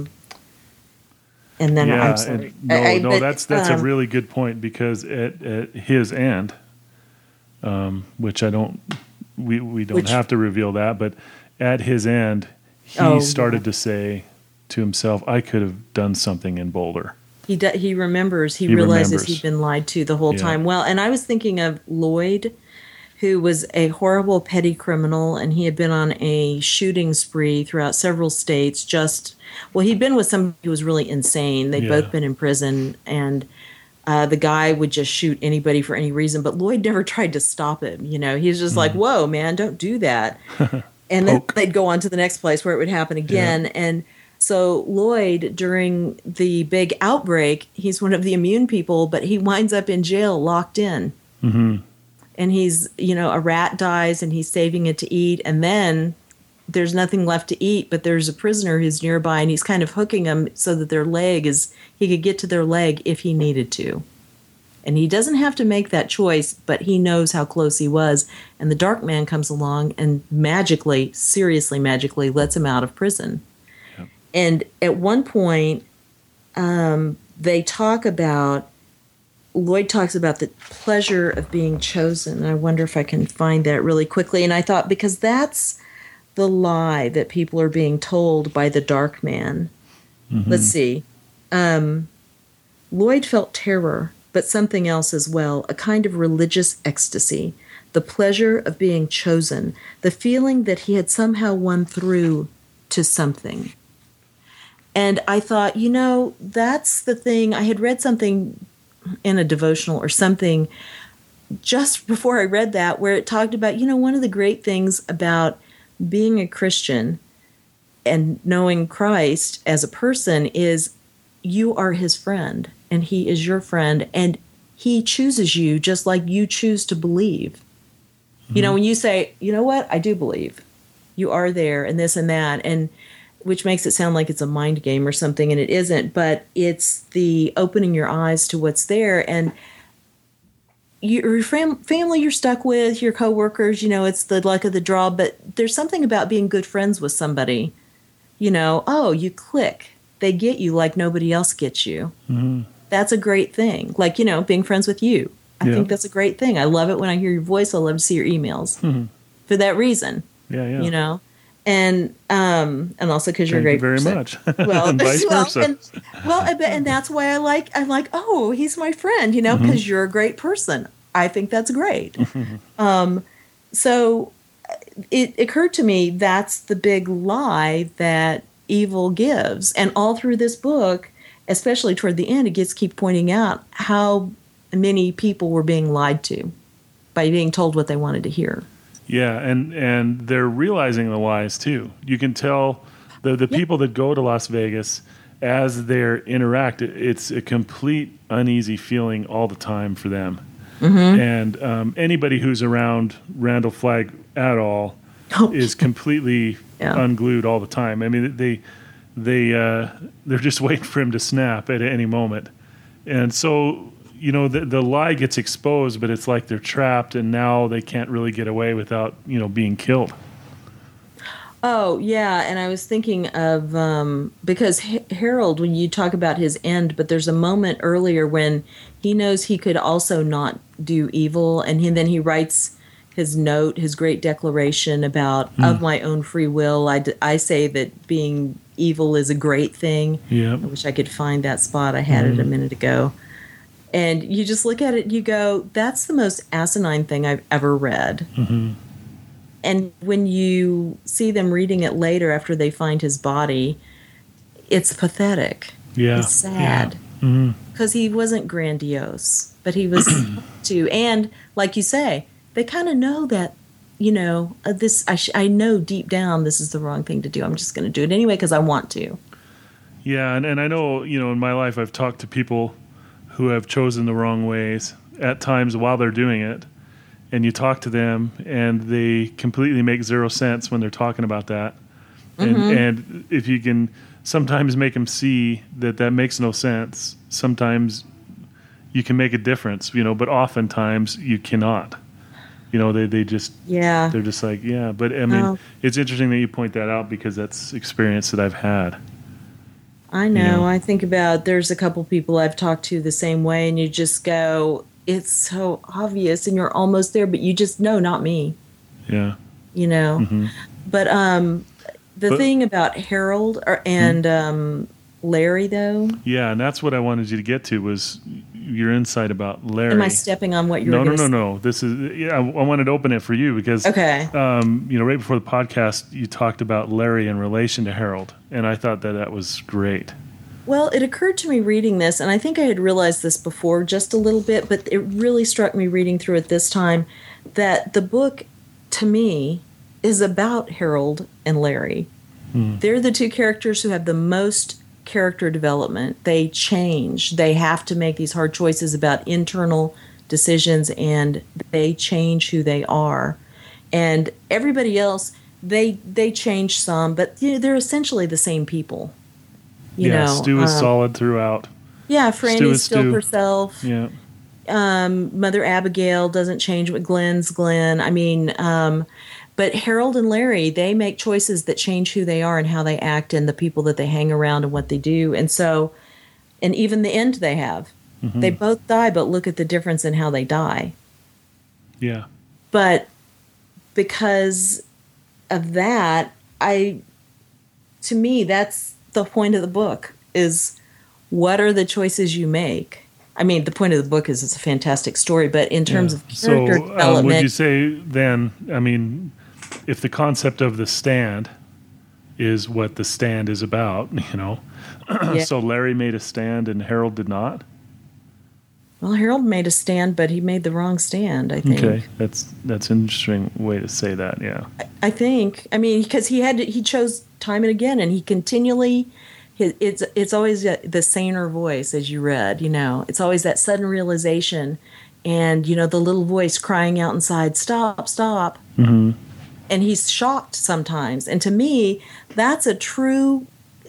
S2: And then I'm sorry.
S1: That's a really good point because at his end, which I don't, we don't have to reveal that, but at his end, he started to say to himself, "I could have done something in Boulder."
S2: He remembers. He realizes he'd been lied to the whole time. Well, and I was thinking of Lloyd, who was a horrible petty criminal, and he had been on a shooting spree throughout several states. He'd been with somebody who was really insane. They'd both been in prison, and the guy would just shoot anybody for any reason. But Lloyd never tried to stop him. He was just like, whoa, man, don't do that. And then they'd go on to the next place where it would happen again. Yeah. And so Lloyd, during the big outbreak, he's one of the immune people, but he winds up in jail, locked in. Mm-hmm. And he's, a rat dies and he's saving it to eat. And then there's nothing left to eat, but there's a prisoner who's nearby and he's kind of hooking them so that he could get to their leg if he needed to. And he doesn't have to make that choice, but he knows how close he was. And the Dark Man comes along and seriously magically lets him out of prison. Yep. And at one point, Lloyd talks about the pleasure of being chosen. And I wonder if I can find that really quickly. And I thought, because that's the lie that people are being told by the Dark Man. Mm-hmm. Let's see. Lloyd felt terror, but something else as well, a kind of religious ecstasy, the pleasure of being chosen, the feeling that he had somehow won through to something. And I thought, that's the thing. I had read something in a devotional or something just before I read that, where it talked about, one of the great things about being a Christian and knowing Christ as a person is you are his friend and he is your friend and he chooses you just like you choose to believe. You know, when you say, you know what, I do believe you are there and this and that, and which makes it sound like it's a mind game or something, and it isn't, but it's the opening your eyes to what's there. And your family you're stuck with, your coworkers, you know, it's the luck of the draw, but there's something about being good friends with somebody, you know, oh, you click. They get you like nobody else gets you. That's a great thing. Like, you know, being friends with you. I think that's a great thing. I love it when I hear your voice. I love to see your emails for that reason.
S1: Yeah.
S2: You know, and also because you're a great
S1: very
S2: person.
S1: much.
S2: Well,
S1: and vice versa.
S2: And that's why I'm like, oh, he's my friend, you know, because you're a great person. I think that's great. So it occurred to me that's the big lie that evil gives. And all through this book, especially toward the end, it keep pointing out how many people were being lied to by being told what they wanted to hear.
S1: Yeah, and they're realizing the lies too. You can tell the people that go to Las Vegas as they interact, it's a complete uneasy feeling all the time for them. And anybody who's around Randall Flagg at all is completely unglued all the time. I mean, they're just waiting for him to snap at any moment. And so, you know, the lie gets exposed, but it's like they're trapped, and now they can't really get away without, you know, being killed.
S2: Oh, yeah, and I was thinking of, because Harold, when you talk about his end, but there's a moment earlier when he knows he could also not do evil, and then he writes his note, his great declaration about, of my own free will, I say that being evil is a great thing.
S1: Yeah.
S2: I wish I could find that spot. I had it a minute ago. And you just look at it and you go, that's the most asinine thing I've ever read. And when you see them reading it later after they find his body, it's pathetic.
S1: Yeah.
S2: It's sad. Because he wasn't grandiose, but he was too. And like you say, they kind of know that, you know, I know deep down this is the wrong thing to do. I'm just going to do it anyway because I want to.
S1: Yeah, and I know, you know, in my life I've talked to people who have chosen the wrong ways at times while they're doing it. And you talk to them, and they completely make zero sense when they're talking about that. And if you can sometimes make them see that makes no sense, sometimes you can make a difference, you know, but oftentimes you cannot. You know, they just, they're just like, yeah. But, I mean, it's interesting that you point that out because that's experience that I've had.
S2: I know. You know. I think about there's a couple people I've talked to the same way, and you just go, it's so obvious and you're almost there, but you just know, not me.
S1: Yeah.
S2: You know? But the thing about Harold and Larry, though.
S1: Yeah, and that's what I wanted you to get to was your insight about Larry.
S2: Am I stepping on what you were going to say?
S1: No. This is, I wanted to open it for you because,
S2: okay.
S1: You know, right before the podcast, you talked about Larry in relation to Harold, and I thought that was great.
S2: Well, it occurred to me reading this, and I think I had realized this before just a little bit, but it really struck me reading through it this time, that the book, to me, is about Harold and Larry. They're the two characters who have the most character development. They change. They have to make these hard choices about internal decisions, and they change who they are. And everybody else, they change some, but you know, they're essentially the same people. You know,
S1: Stu is solid throughout.
S2: Yeah, Franny's still herself.
S1: Yeah.
S2: Mother Abigail doesn't change, but Glenn's Glenn. I mean, but Harold and Larry, they make choices that change who they are and how they act and the people that they hang around and what they do. And so, and even the end they have. They both die, but look at the difference in how they die.
S1: Yeah.
S2: But because of that, to me, that's the point of the book is what are the choices you make? I mean, the point of the book is it's a fantastic story, but in terms of character development.
S1: Would you say then, I mean, if the concept of the stand is what the stand is about, you know, so Larry made a stand and Harold did not?
S2: Well, Harold made a stand, but he made the wrong stand, I think.
S1: Okay, that's an interesting way to say that, yeah.
S2: I think. I mean, because he chose time and again, and he continually. It's always the saner voice, as you read. It's always that sudden realization, and the little voice crying out inside, "Stop, stop!"
S1: Mm-hmm.
S2: And he's shocked sometimes. And to me, that's a true.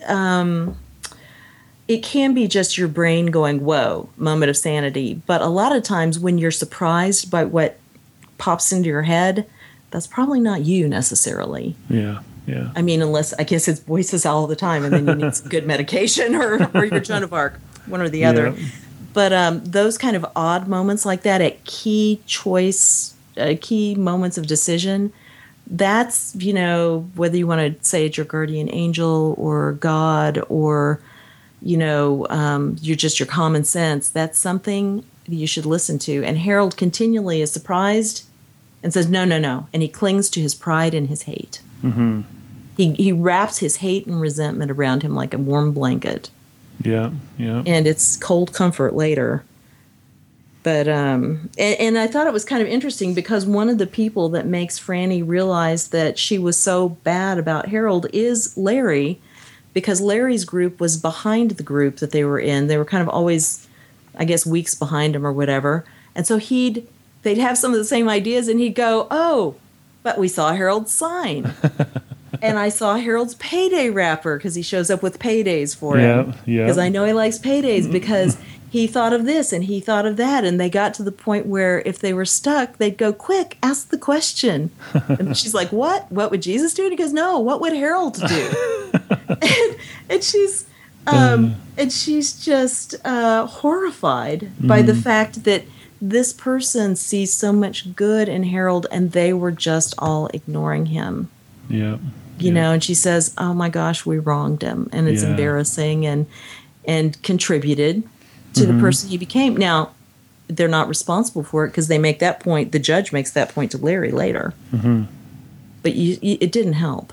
S2: It can be just your brain going, "Whoa," moment of sanity. But a lot of times, when you're surprised by what pops into your head, that's probably not you necessarily.
S1: Yeah. Yeah.
S2: I mean, unless I guess it's voices all the time, and then you need some good medication or your Joan of Arc, one or the other.
S1: Yeah.
S2: But those kind of odd moments like that at key moments of decision, that's, whether you want to say it's your guardian angel or God or, you're just your common sense, that's something you should listen to. And Harold continually is surprised and says, no, no, no. And he clings to his pride and his hate.
S1: Mm-hmm.
S2: He wraps his hate and resentment around him like a warm blanket.
S1: Yeah, yeah.
S2: And it's cold comfort later. But, and I thought it was kind of interesting because one of the people that makes Franny realize that she was so bad about Harold is Larry, because Larry's group was behind the group that they were in. They were kind of always, I guess, weeks behind him or whatever. And so they'd have some of the same ideas, and he'd go, "Oh, but we saw Harold's sign." And I saw Harold's payday wrapper because he shows up with paydays for him.
S1: Yeah.
S2: Because I know he likes paydays because he thought of this and he thought of that. And they got to the point where if they were stuck, they'd go, "Quick, ask the question." And she's like, "What? What would Jesus do?" And he goes, "No, what would Harold do?" and she's just horrified by the fact that this person sees so much good in Harold and they were just all ignoring him.
S1: Yeah.
S2: And she says, "Oh my gosh, we wronged him, and it's embarrassing," and contributed to the person he became. Now, they're not responsible for it because they make that point. The judge makes that point to Larry later. Mm-hmm. But it didn't help.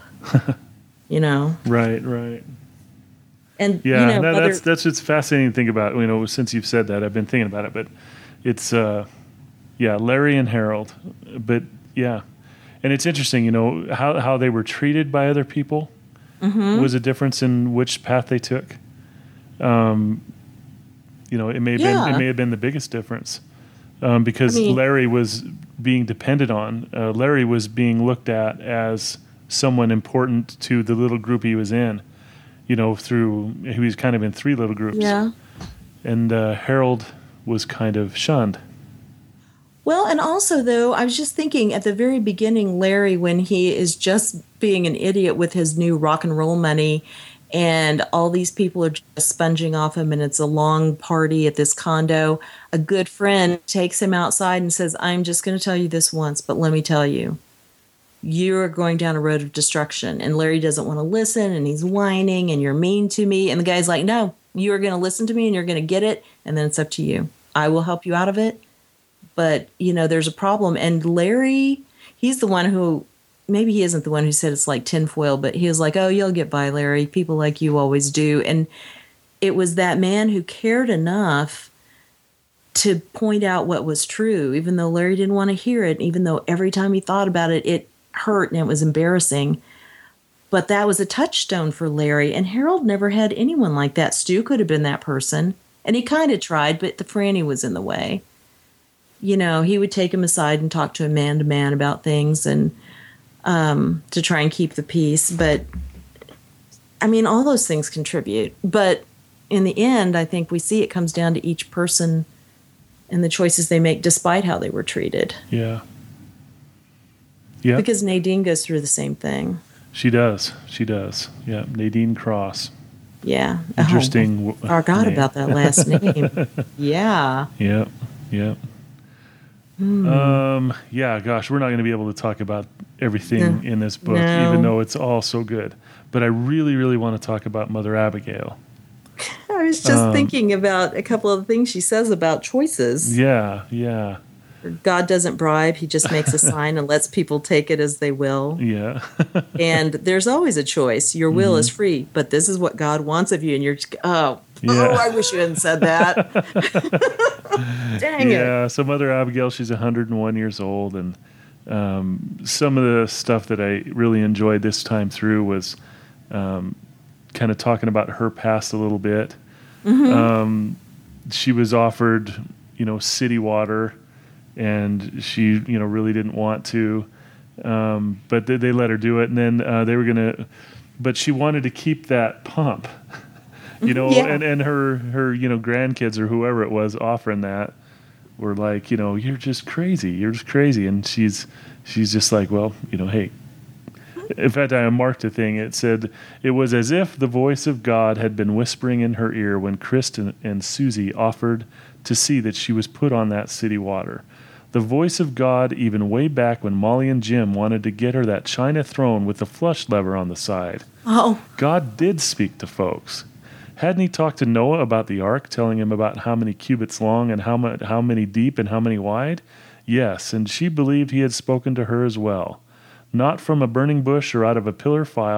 S1: Right.
S2: And
S1: that's what's fascinating to think about. Since you've said that, I've been thinking about it. But it's Larry and Harold. But yeah. And it's interesting, how they were treated by other people was a difference in which path they took. It may have been the biggest difference because Larry was being depended on. Larry was being looked at as someone important to the little group he was in. He was kind of in three little groups.
S2: Yeah.
S1: And Harold was kind of shunned.
S2: Well, and also, though, I was just thinking at the very beginning, Larry, when he is just being an idiot with his new rock and roll money, and all these people are just sponging off him, and it's a long party at this condo, a good friend takes him outside and says, "I'm just going to tell you this once, but let me tell you, you're going down a road of destruction." And Larry doesn't want to listen, and he's whining, and "You're mean to me." And the guy's like, "No, you're going to listen to me, and you're going to get it, and then it's up to you. I will help you out of it. But, there's a problem." And Larry, he's the one who, maybe he isn't the one who said it's like tinfoil, but he was like, "Oh, you'll get by, Larry. People like you always do." And it was that man who cared enough to point out what was true, even though Larry didn't want to hear it, even though every time he thought about it, it hurt and it was embarrassing. But that was a touchstone for Larry. And Harold never had anyone like that. Stu could have been that person. And he kind of tried, but the Franny was in the way. He would take him aside and talk to him man to man about things and to try and keep the peace. But, all those things contribute. But in the end, I think we see it comes down to each person and the choices they make despite how they were treated.
S1: Yeah. Yeah.
S2: Because Nadine goes through the same thing.
S1: She does. Yeah. Nadine Cross.
S2: Yeah.
S1: Interesting.
S2: I forgot about that last name. Yeah.
S1: Yeah. Gosh, we're not going to be able to talk about everything in this book, even though it's all so good. But I really, really want to talk about Mother Abigail.
S2: I was just thinking about a couple of things she says about choices.
S1: Yeah.
S2: God doesn't bribe. He just makes a sign and lets people take it as they will.
S1: Yeah.
S2: And there's always a choice. Your will is free, but this is what God wants of you. And you're just, I wish you hadn't said that. Dang it.
S1: Yeah, so Mother Abigail, she's 101 years old. And some of the stuff that I really enjoyed this time through was kind of talking about her past a little bit. She was offered, city water, and she, really didn't want to, but they let her do it. And then they were gonna, but she wanted to keep that pump,
S2: Yeah.
S1: and her grandkids or whoever it was offering that were like, you're just crazy, and she's just like, well, hey. In fact, I marked a thing. It said, it was as if the voice of God had been whispering in her ear when Kristen and Susie offered to see that she was put on that city water. The voice of God even way back when Molly and Jim wanted to get her that china throne with the flush lever on the side.
S2: Oh,
S1: God did speak to folks. Hadn't he talked to Noah about the ark, telling him about how many cubits long and how many deep and how many wide? Yes, and she believed he had spoken to her as well. Not from a burning bush or out of a pillar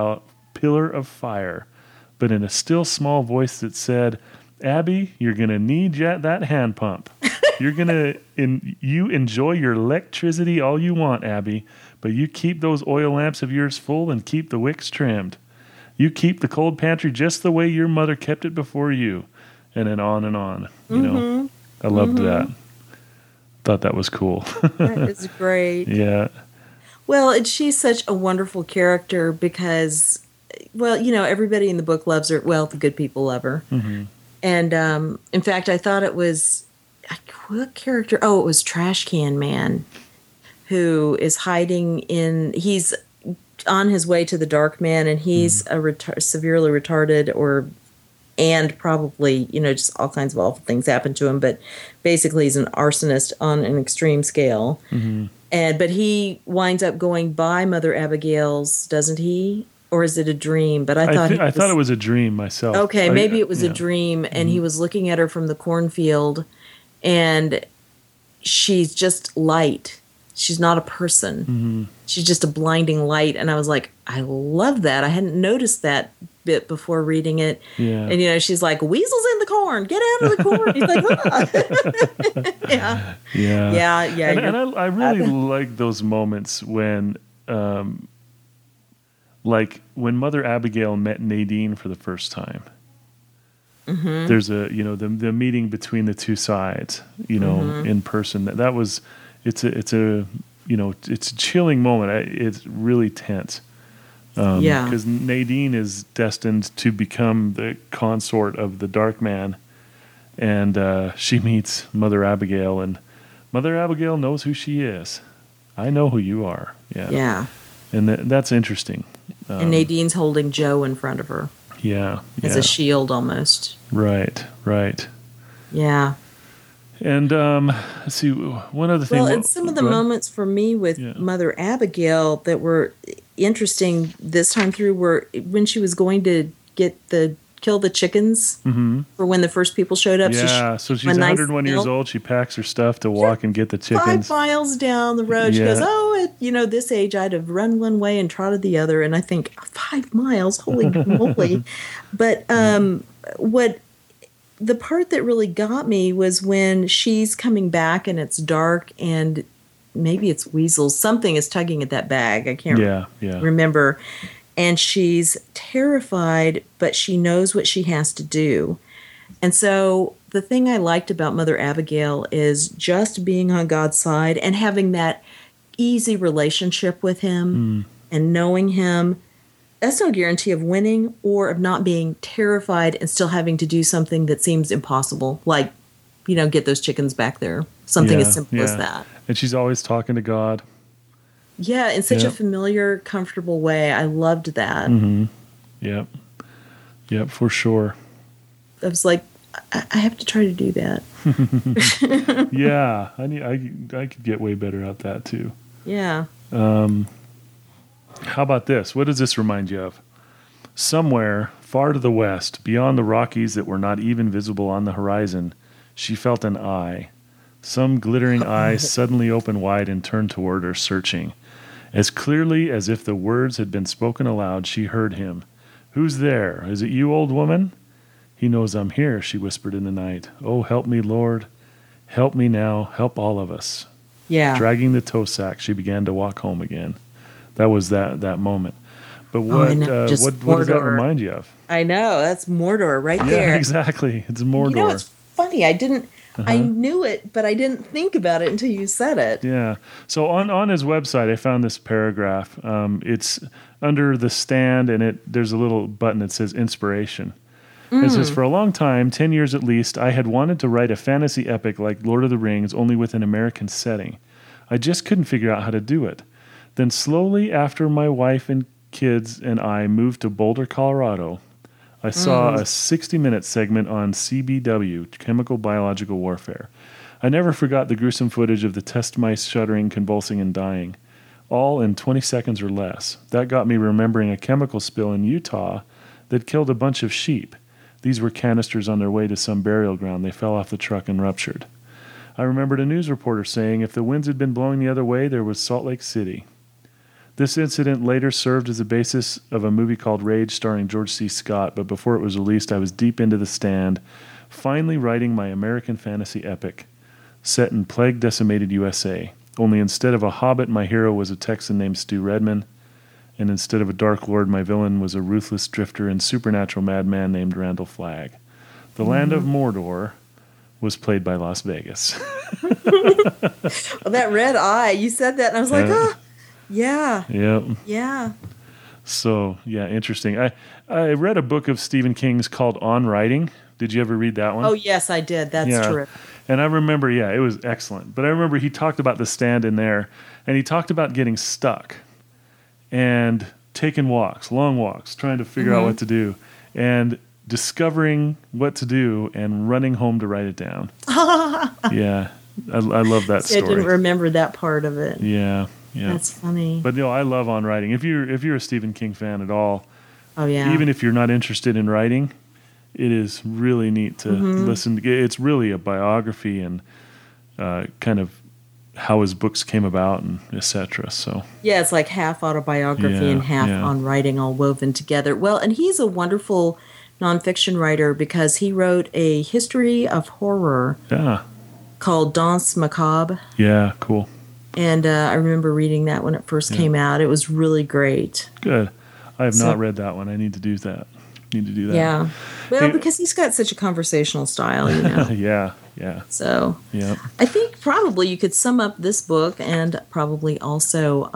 S1: of fire, but in a still small voice that said, Abby, you're going to need that hand pump. You're going to, you enjoy your electricity all you want, Abby, but you keep those oil lamps of yours full and keep the wicks trimmed. You keep the cold pantry just the way your mother kept it before you. And then on and on. I loved that. Thought that was cool.
S2: that is great.
S1: Yeah.
S2: Well, and she's such a wonderful character because, well, everybody in the book loves her. Well, the good people love her. And in fact, I thought it was, what character? Oh, it was Trash Can Man, who is hiding he's on his way to the Dark Man, and he's severely retarded and probably, just all kinds of awful things happen to him. But basically, he's an arsonist on an extreme scale. But he winds up going by Mother Abigail's, doesn't he? Or is it a dream? But I thought
S1: it was a dream myself.
S2: Okay, maybe it was a dream, and he was looking at her from the cornfield, and she's just light. She's not a person. She's just a blinding light. And I was like, I love that. I hadn't noticed that bit before reading it.
S1: Yeah.
S2: And, she's like, weasels in the corn. Get out of the corn. He's like, yeah.
S1: Yeah.
S2: Yeah.
S1: And I really like those moments when, like when Mother Abigail met Nadine for the first time. There's a, the meeting between the two sides, in person. That was, it's a chilling moment. It's really tense. Because Nadine is destined to become the consort of the Dark Man, and she meets Mother Abigail, and Mother Abigail knows who she is. I know who you are. Yeah. And that's interesting.
S2: And Nadine's holding Joe in front of her.
S1: Yeah.
S2: As a shield almost.
S1: Right.
S2: Yeah.
S1: And let's see, one other thing.
S2: Well, and some of the moments for me with Mother Abigail that were interesting this time through were when she was going to kill the chickens for when the first people showed up.
S1: Yeah, so she's 101 years old. She packs her stuff to walk and get the chickens.
S2: 5 miles down the road. She goes, at this age, I'd have run one way and trotted the other. And I think, 5 miles? Holy moly. But the part that really got me was when she's coming back and it's dark and maybe it's weasels. Something is tugging at that bag. I can't remember. And she's terrified, but she knows what she has to do. And so the thing I liked about Mother Abigail is just being on God's side and having that easy relationship with him and knowing him. That's no guarantee of winning or of not being terrified and still having to do something that seems impossible, like, get those chickens back there. Something as simple as that.
S1: And she's always talking to God.
S2: Yeah, in such a familiar, comfortable way. I loved that.
S1: Yep, for sure.
S2: I was like, I have to try to do that.
S1: Yeah, I could get way better at that too.
S2: Yeah.
S1: How about this? What does this remind you of? Somewhere far to the west, beyond the Rockies that were not even visible on the horizon, she felt an eye. Some glittering eye suddenly opened wide and turned toward her, searching. As clearly as if the words had been spoken aloud, she heard him. "Who's there? Is it you, old woman?" "He knows I'm here," she whispered in the night. "Oh, help me, Lord. Help me now. Help all of us."
S2: Yeah.
S1: Dragging the tow sack, she began to walk home again. That was that moment. But
S2: Oh, I know. Just
S1: what does that
S2: Mordor.
S1: remind you of?
S2: I know. That's Mordor right
S1: Yeah,
S2: there.
S1: exactly. It's Mordor.
S2: You know, it's funny. I
S1: Uh-huh.
S2: knew it, but I didn't think about it until you said it.
S1: Yeah. So on his website, I found this paragraph. It's under the stand, and there's a little button that says inspiration. It says, for a long time, 10 years at least, I had wanted to write a fantasy epic like Lord of the Rings, only with an American setting. I just couldn't figure out how to do it. Then slowly, after my wife and kids and I moved to Boulder, Colorado, I saw a 60-minute segment on CBW, chemical biological warfare. I never forgot the gruesome footage of the test mice shuddering, convulsing, and dying, all in 20 seconds or less. That got me remembering a chemical spill in Utah that killed a bunch of sheep. These were canisters on their way to some burial ground. They fell off the truck and ruptured. I remembered a news reporter saying if the winds had been blowing the other way, there was Salt Lake City. This incident later served as the basis of a movie called Rage starring George C. Scott, but before it was released, I was deep into the stand, finally writing my American fantasy epic, set in plague-decimated USA. Only instead of a hobbit, my hero was a Texan named Stu Redman, and instead of a Dark Lord, my villain was a ruthless drifter and supernatural madman named Randall Flagg. The land of Mordor was played by Las Vegas.
S2: Well, that red eye, you said that, and I was like, oh, yeah.
S1: Yep.
S2: Yeah.
S1: So, yeah, interesting. I read a book of Stephen King's called On Writing. Did you ever read that one?
S2: Oh, yes, I did. That's terrific.
S1: And I remember, it was excellent. But I remember he talked about the stand in there, and he talked about getting stuck and taking walks, long walks, trying to figure out what to do, and discovering what to do and running home to write it down. Yeah, I love that story.
S2: I didn't remember that part of it.
S1: Yeah. Yeah.
S2: That's funny.
S1: But I love On Writing. If you're a Stephen King fan at all,
S2: oh yeah,
S1: even if you're not interested in writing, it is really neat to listen to. It's really a biography and kind of how his books came about and etc. So
S2: yeah, it's like half autobiography and half on writing all woven together. Well, and he's a wonderful nonfiction writer because he wrote a history of horror called Danse Macabre.
S1: Yeah, cool.
S2: And I remember reading that when it first came out. It was really great.
S1: Good. I have not read that one. I need to do that.
S2: Yeah. Well, because he's got such a conversational style,
S1: Yeah.
S2: So I think probably you could sum up this book and probably also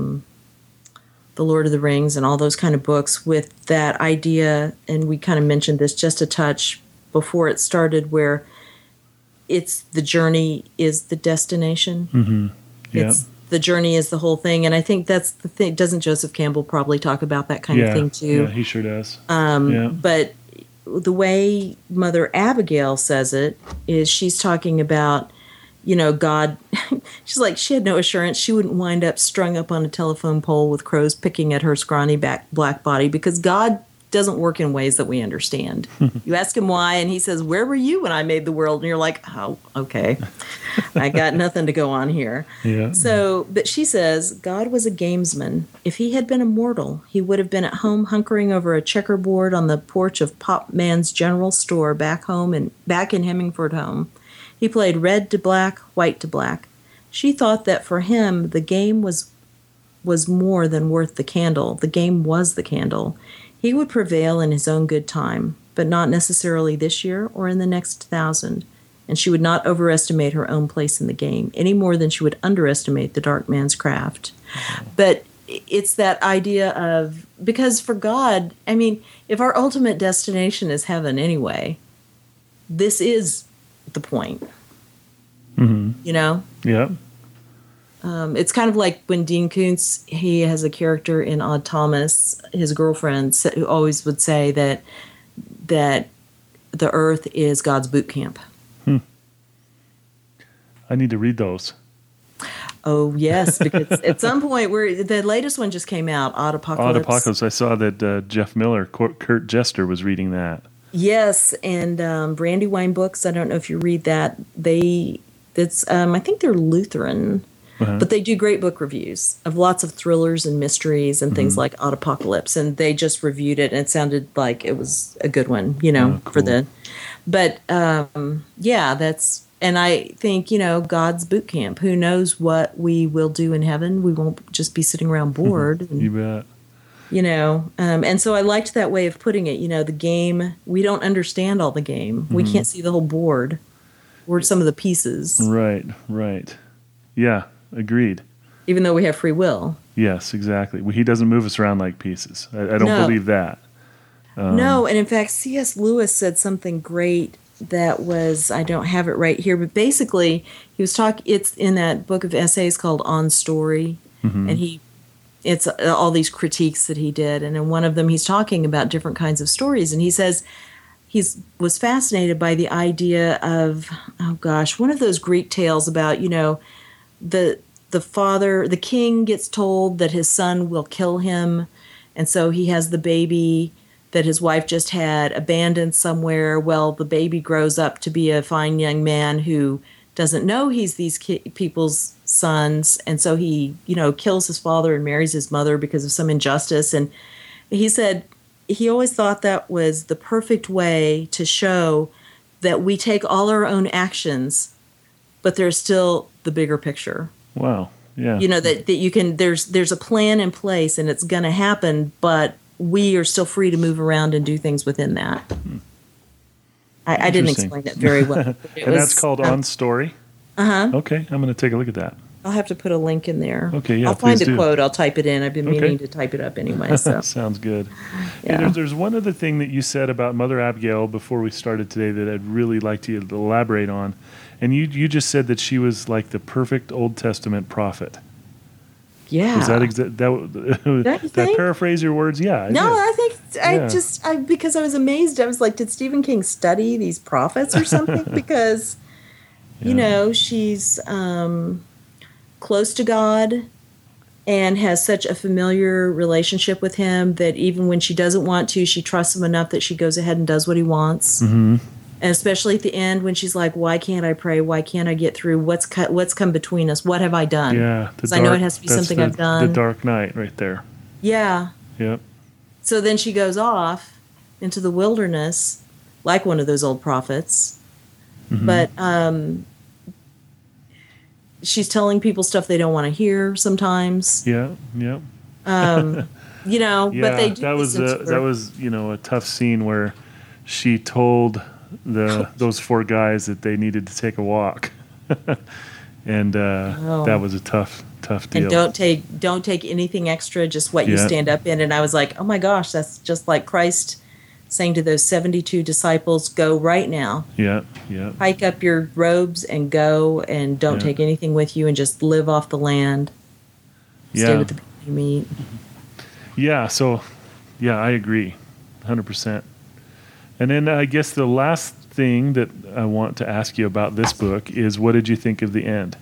S2: The Lord of the Rings and all those kind of books with that idea, and we kind of mentioned this just a touch before it started, where it's the journey is the destination.
S1: Mm-hmm. Yeah.
S2: It's the journey is the whole thing, and I think that's the thing. Doesn't Joseph Campbell probably talk about that kind of thing too?
S1: Yeah, he sure does.
S2: But the way Mother Abigail says it is she's talking about, God. She's like, she had no assurance she wouldn't wind up strung up on a telephone pole with crows picking at her scrawny black body, because God doesn't work in ways that we understand. You ask him why, and he says, "Where were you when I made the world?" And you're like, "Oh, okay, I got nothing to go on here."
S1: Yeah.
S2: So, but she says, God was a gamesman. If he had been a mortal, he would have been at home hunkering over a checkerboard on the porch of Pop Man's General Store back in Hemingford home. He played red to black, white to black. She thought that for him, the game was more than worth the candle. The game was the candle. He would prevail in his own good time, but not necessarily this year or in the next 1,000. And she would not overestimate her own place in the game any more than she would underestimate the dark man's craft. But it's that idea of, because for God, I mean, if our ultimate destination is heaven anyway, this is the point.
S1: Yeah.
S2: It's kind of like when Dean Koontz, he has a character in Odd Thomas, his girlfriend, who always would say that the earth is God's boot camp.
S1: I need to read those.
S2: Oh, yes, because at some point, the latest one just came out, Odd Apocalypse.
S1: Odd Apocalypse. I saw that Jeff Miller, Kurt Jester, was reading that.
S2: Yes, and Brandywine Books, I don't know if you read that. I think they're Lutheran. But they do great book reviews of lots of thrillers and mysteries and things like Odd Apocalypse. And they just reviewed it, and it sounded like it was a good one,
S1: cool.
S2: for the. But and I think, God's boot camp. Who knows what we will do in heaven? We won't just be sitting around bored.
S1: You bet.
S2: And so I liked that way of putting it. The game, we don't understand all the game. We can't see the whole board or some of the pieces.
S1: Right. Yeah, agreed.
S2: Even though we have free will.
S1: Yes, exactly. He doesn't move us around like pieces. I don't believe that.
S2: No, and in fact, C.S. Lewis said something great that was, I don't have it right here, but basically he was it's in that book of essays called On Story, and it's all these critiques that he did, and in one of them he's talking about different kinds of stories, and he says he was fascinated by the idea of, one of those Greek tales about, the father, the king gets told that his son will kill him, and so he has the baby that his wife just had abandoned somewhere. Well, the baby grows up to be a fine young man who doesn't know he's these people's sons, and so he, kills his father and marries his mother because of some injustice. And he said he always thought that was the perfect way to show that we take all our own actions, but there's still the bigger picture.
S1: Wow. Yeah.
S2: That you can, there's a plan in place and it's going to happen, but we are still free to move around and do things within that. I didn't explain it very well.
S1: And that's called On Story?
S2: Uh-huh.
S1: Okay, I'm going to take a look at that.
S2: I'll have to put a link in there.
S1: Okay, yeah,
S2: I'll find
S1: please
S2: a
S1: do.
S2: quote. I'll type it in. I've been meaning to type it up anyway. So.
S1: Sounds good.
S2: Yeah.
S1: Hey, there's one other thing that you said about Mother Abigail before we started today that I'd really like you to elaborate on. And you just said that she was like the perfect Old Testament prophet.
S2: Yeah.
S1: Is that did I paraphrase your words? Yeah.
S2: I think because I was amazed. I was like, did Stephen King study these prophets or something? Because, she's close to God and has such a familiar relationship with him that even when she doesn't want to, she trusts him enough that she goes ahead and does what he wants.
S1: Mm-hmm.
S2: And especially at the end when she's like, why can't I pray? Why can't I get through? What's come between us? What have I done?
S1: Yeah.
S2: Because I know it has to be something I've done.
S1: The Dark Knight right there.
S2: Yeah.
S1: Yep.
S2: So then she goes off into the wilderness like one of those old prophets. Mm-hmm. But she's telling people stuff they don't want to hear sometimes.
S1: Yeah.
S2: But they do.
S1: That was a tough scene where she told those four guys that they needed to take a walk, and that was a tough deal.
S2: And don't take anything extra, just what you stand up in. And I was like, oh my gosh, that's just like Christ saying to those 72 disciples, go right now.
S1: Yeah.
S2: Hike up your robes and go, and don't take anything with you, and just live off the land. Stay with the people you meet.
S1: Yeah. So, I agree, 100%. And then I guess the last thing that I want to ask you about this book is, what did you think of the end?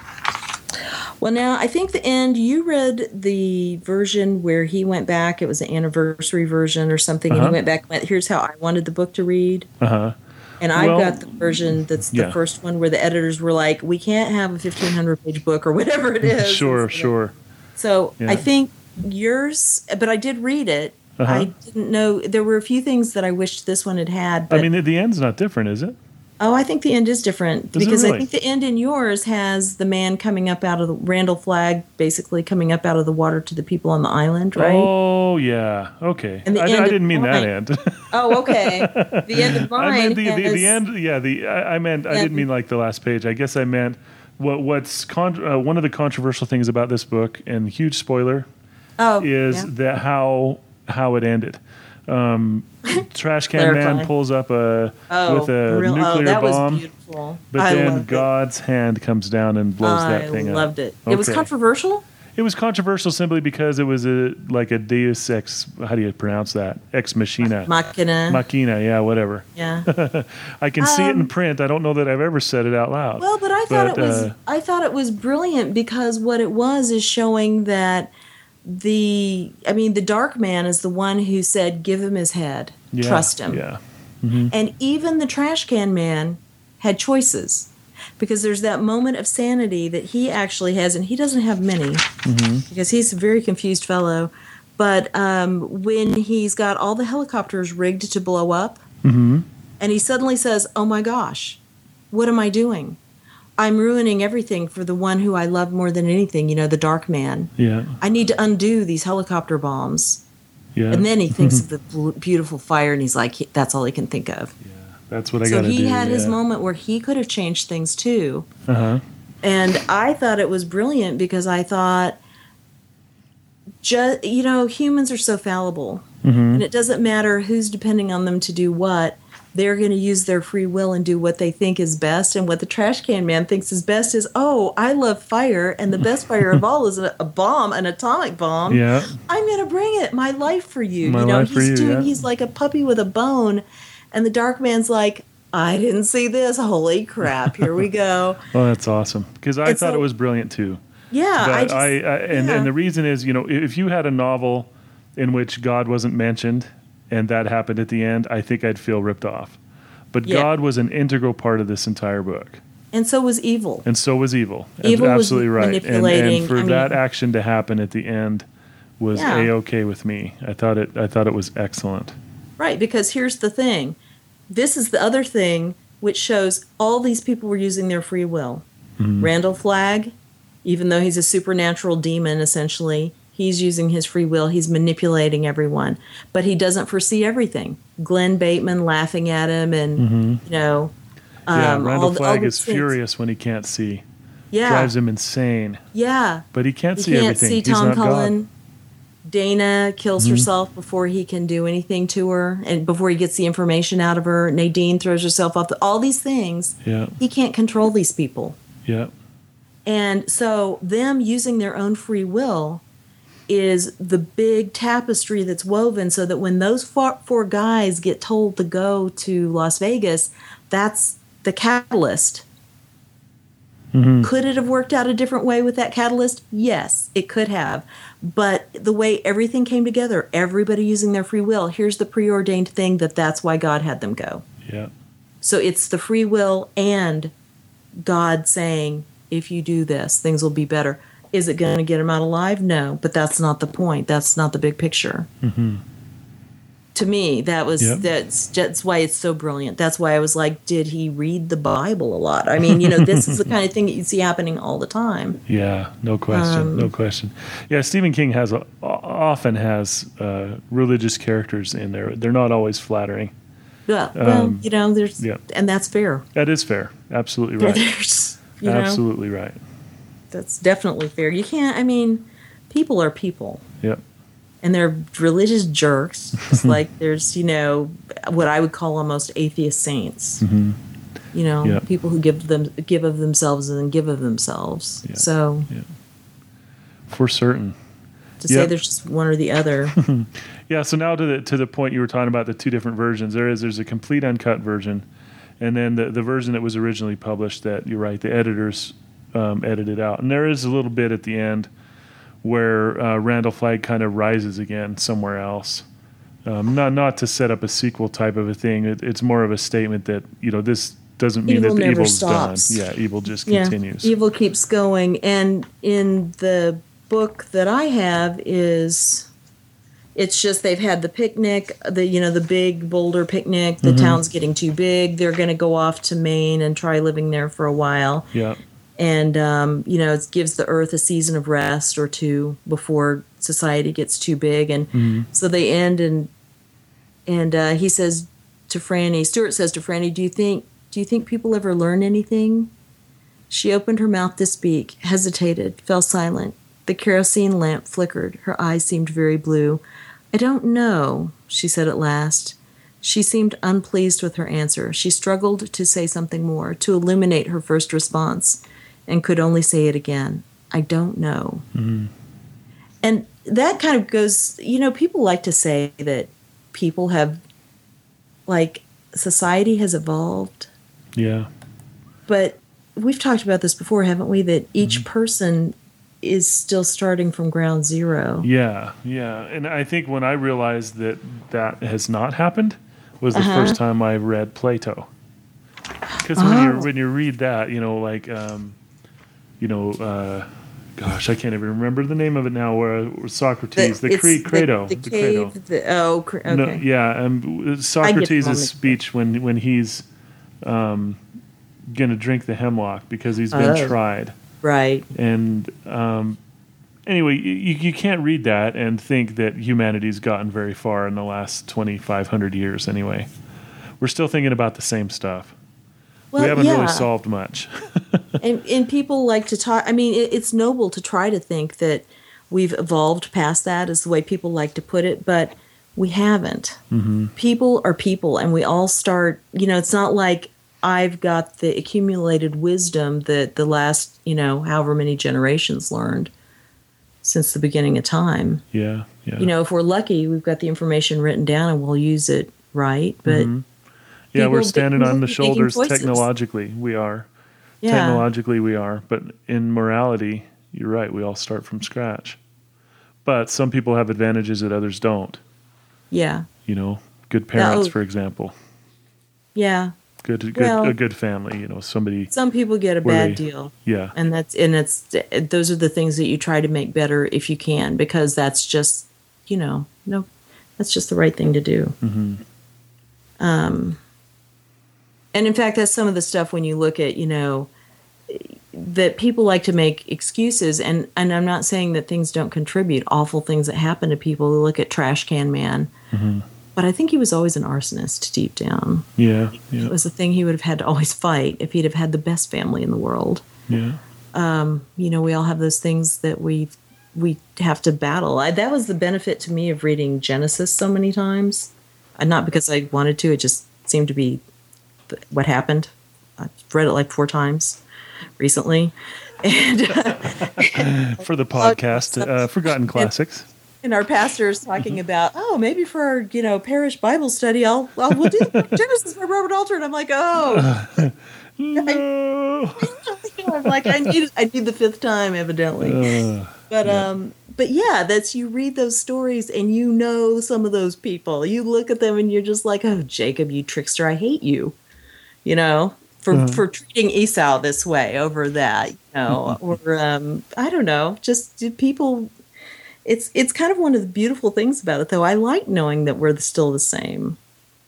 S2: Well, now, I think the end, you read the version where he went back. It was an anniversary version or something, and he went back and went, here's how I wanted the book to read. Uh-huh. And I got the version that's the first one where the editors were like, we can't have a 1,500-page book or whatever it is.
S1: Sure.
S2: So I think yours, but I did read it. Uh-huh. I didn't know. There were a few things that I wished this one had had. But,
S1: I mean, the end's not different, is it?
S2: Oh, I think the end is different.
S1: Because
S2: I think the end in yours has the man coming up out of the Randall Flagg, basically coming up out of the water to the people on the island, right?
S1: Oh, yeah. Okay.
S2: And
S1: I didn't mean that end.
S2: Oh, okay. The end of mine.
S1: I meant the end. Yeah. I didn't mean like the last page. I guess I meant what's one of the controversial things about this book, and huge spoiler, that how it ended. Trash can man pulls up with a nuclear
S2: that
S1: bomb.
S2: Was beautiful.
S1: But then God's hand comes down and blows that thing up.
S2: I loved it.
S1: Okay.
S2: It was controversial?
S1: It was controversial simply because it was a Deus Ex, how do you pronounce that? Ex Machina. Machina, yeah, whatever.
S2: Yeah.
S1: I can see it in print. I don't know that I've ever said it out loud.
S2: Well, but I thought it was brilliant because what it was is showing that the dark man is the one who said, give him his head, trust him.
S1: Yeah. Mm-hmm.
S2: And even the trash can man had choices, because there's that moment of sanity that he actually has, and he doesn't have many, because he's a very confused fellow. But when he's got all the helicopters rigged to blow up, and he suddenly says, oh my gosh, what am I doing? I'm ruining everything for the one who I love more than anything, the dark man.
S1: Yeah.
S2: I need to undo these helicopter bombs.
S1: Yeah.
S2: And then he thinks of the beautiful fire, and he's like, that's all he can think of.
S1: Yeah. That's what I
S2: So
S1: got to do.
S2: he had his
S1: yeah.
S2: moment where he could have changed things too.
S1: Uh-huh.
S2: And I thought it was brilliant because I thought, humans are so fallible. And it doesn't matter who's depending on them to do what. They're going to use their free will and do what they think is best. And what the trash can man thinks is best is, oh, I love fire. And the best fire of all is a bomb, an atomic bomb.
S1: Yeah.
S2: I'm going to bring it, my life for you.
S1: My life for you, yeah.
S2: He's like a puppy with a bone. And the dark man's like, I didn't see this. Holy crap. Here we go.
S1: Oh, that's awesome. Because I thought it was brilliant too.
S2: Yeah.
S1: But and the reason is, if you had a novel in which God wasn't mentioned and that happened at the end, I think I'd feel ripped off. But God was an integral part of this entire book.
S2: And so was evil.
S1: Evil absolutely
S2: was
S1: right.
S2: manipulating.
S1: And for that action to happen at the end was A-okay with me. I thought it was excellent.
S2: Right, because here's the thing. This is the other thing which shows all these people were using their free will. Randall Flagg, even though he's a supernatural demon, essentially, he's using his free will. He's manipulating everyone. But he doesn't foresee everything. Glenn Bateman laughing at him and,
S1: Randall Flagg is furious when he can't see.
S2: Yeah.
S1: Drives him insane.
S2: Yeah.
S1: But he can't see everything.
S2: He can't see Tom Cullen. Dana kills herself before he can do anything to her and before he gets the information out of her. Nadine throws herself off. All these things.
S1: Yeah.
S2: He can't control these people.
S1: Yeah.
S2: And so them using their own free will is the big tapestry that's woven so that when those four guys get told to go to Las Vegas, that's the catalyst. Could it have worked out a different way with that catalyst? Yes, it could have. But the way everything came together, everybody using their free will, here's the preordained thing that's why God had them go.
S1: Yeah.
S2: So it's the free will and God saying, if you do this, things will be better. Is it going to get them out alive? No, but that's not the point. That's not the big picture. To me, that's why it's so brilliant. That's why I was like, did he read the Bible a lot? I mean, this is the kind of thing that you see happening all the time.
S1: Yeah, no question. Yeah, Stephen King often has religious characters in there. They're not always flattering.
S2: Yeah, there's, and that's fair.
S1: That is fair. Absolutely right. Absolutely right.
S2: That's definitely fair. You can't, people are people.
S1: Yep.
S2: And they're religious jerks, just like there's, what I would call almost atheist saints. People who give of themselves and then give of themselves.
S1: Yeah.
S2: So,
S1: for certain.
S2: To say there's just one or the other.
S1: Yeah. So now to the point you were talking about the two different versions. There's a complete uncut version, and then the version that was originally published that you're right, the editors edited out, and there is a little bit at the end where Randall Flagg kind of rises again somewhere else. Not to set up a sequel type of a thing. It's more of a statement that, this doesn't mean that the evil's done. Yeah, evil just continues.
S2: Evil keeps going. And in the book that I have it's just they've had the picnic, the big Boulder picnic. The town's getting too big. They're going to go off to Maine and try living there for a while.
S1: Yeah.
S2: And, it gives the earth a season of rest or two before society gets too big. And so they end and he says to Franny, Stuart says to Franny, do you think people ever learn anything? She opened her mouth to speak, hesitated, fell silent. The kerosene lamp flickered. Her eyes seemed very blue. I don't know, she said at last. She seemed unpleased with her answer. She struggled to say something more, to illuminate her first response, and could only say it again. I don't know. And that kind of goes, people like to say that people have, society has evolved.
S1: Yeah.
S2: But we've talked about this before, haven't we? That each person is still starting from ground zero.
S1: Yeah, yeah. And I think when I realized that has not happened was the first time I read Plato. Because when you read that, gosh, I can't even remember the name of it now. Where Socrates, the Credo.
S2: Okay.
S1: No, yeah, Socrates' speech when he's going to drink the hemlock because he's been tried.
S2: Right.
S1: And anyway, you can't read that and think that humanity's gotten very far in the last 2,500 years anyway. We're still thinking about the same stuff.
S2: Well,
S1: we haven't
S2: yeah.
S1: really solved much.
S2: And people like to talk. I mean, it's noble to try to think that we've evolved past that, is the way people like to put it, but we haven't.
S1: Mm-hmm.
S2: People are people, and we all start, it's not like I've got the accumulated wisdom that the last, however many generations learned since the beginning of time.
S1: Yeah, yeah.
S2: If we're lucky, we've got the information written down and we'll use it right, but...
S1: Mm-hmm. Yeah, we're standing on the shoulders technologically. We are. Yeah. Technologically, we are. But in morality, you're right. We all start from scratch. But some people have advantages that others don't.
S2: Yeah.
S1: Good parents, for example.
S2: Yeah.
S1: A good family. Somebody.
S2: Some people get a bad deal.
S1: Yeah.
S2: And those are the things that you try to make better if you can, because that's just, that's just the right thing to do.
S1: Mm-hmm.
S2: And in fact, that's some of the stuff when you look at, that people like to make excuses. And I'm not saying that things don't contribute, awful things that happen to people. Who look at Trash Can Man. Mm-hmm. But I think he was always an arsonist deep down.
S1: Yeah.
S2: It was a thing he would have had to always fight if he'd have had the best family in the world.
S1: Yeah.
S2: We all have those things that we have to battle. That was the benefit to me of reading Genesis so many times. Not because I wanted to, it just seemed to be what happened. I've read it like 4 times recently. And
S1: for the podcast, Forgotten Classics.
S2: And our pastor is talking about, maybe for our, parish Bible study, we'll do Genesis by Robert Alter. And I'm like,
S1: no.
S2: I'm like, I need the 5th time, evidently. But yeah, that's, you read those stories and some of those people. You look at them and you're just like, oh, Jacob, you trickster, I hate you. For treating Esau this way over that, or I don't know, just people. It's kind of one of the beautiful things about it, though. I like knowing that we're still the same.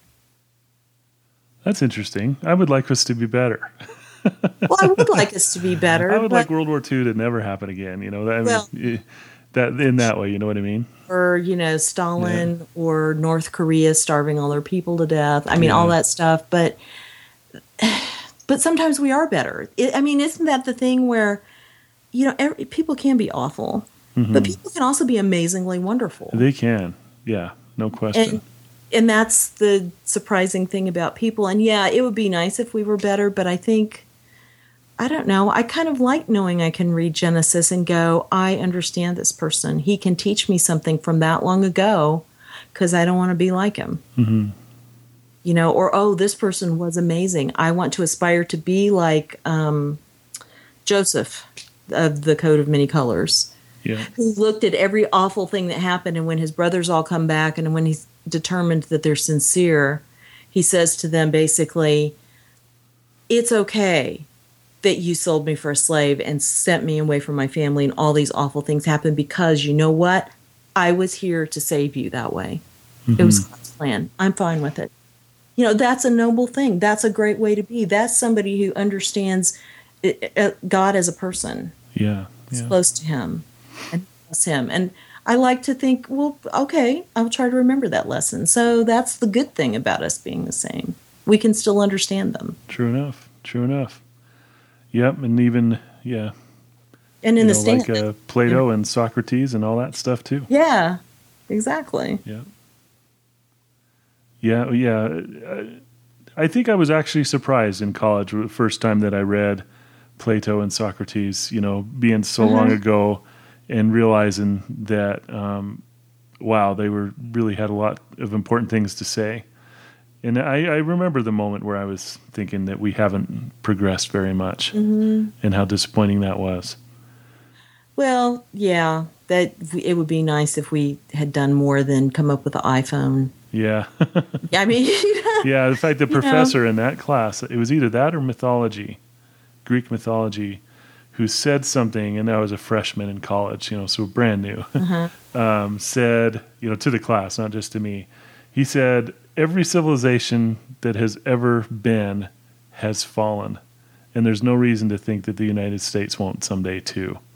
S1: That's interesting. I would like us to be better.
S2: Well, I would like us to be better.
S1: I would like World War II to never happen again. That in that way, you know what I mean?
S2: Or Stalin or North Korea starving all their people to death. I mean, all that stuff. But sometimes we are better. Isn't that the thing where people can be awful, but people can also be amazingly wonderful.
S1: They can, yeah, no question.
S2: And that's the surprising thing about people. And yeah, it would be nice if we were better, but I think, I don't know, I kind of like knowing I can read Genesis and go, I understand this person. He can teach me something from that long ago because I don't want to be like him. Mm-hmm. Or, this person was amazing. I want to aspire to be like Joseph of the Coat of Many Colors.
S1: Yeah.
S2: Who looked at every awful thing that happened, and when his brothers all come back and when he's determined that they're sincere, he says to them basically, it's okay that you sold me for a slave and sent me away from my family and all these awful things happened because you know what? I was here to save you that way. Mm-hmm. It was God's plan. I'm fine with it. That's a noble thing. That's a great way to be. That's somebody who understands God as a person.
S1: Yeah.
S2: It's close to him and loves him. And I like to think, well, okay, I'll try to remember that lesson. So that's the good thing about us being the same. We can still understand them.
S1: True enough. Yep, and even, yeah.
S2: And in the stand.
S1: Like Plato and Socrates and all that stuff, too.
S2: Yeah, exactly.
S1: Yeah. Yeah. I think I was actually surprised in college the first time that I read Plato and Socrates, being so long ago, and realizing that, wow, they really had a lot of important things to say. And I remember the moment where I was thinking that we haven't progressed very much, and how disappointing that was.
S2: Well, yeah, that it would be nice if we had done more than come up with the iPhone.
S1: Yeah.
S2: I mean,
S1: yeah. In fact, the professor in that class, it was either that or mythology, Greek mythology, who said something, and I was a freshman in college, so brand new, said, to the class, not just to me. He said, every civilization that has ever been has fallen, and there's no reason to think that the United States won't someday too.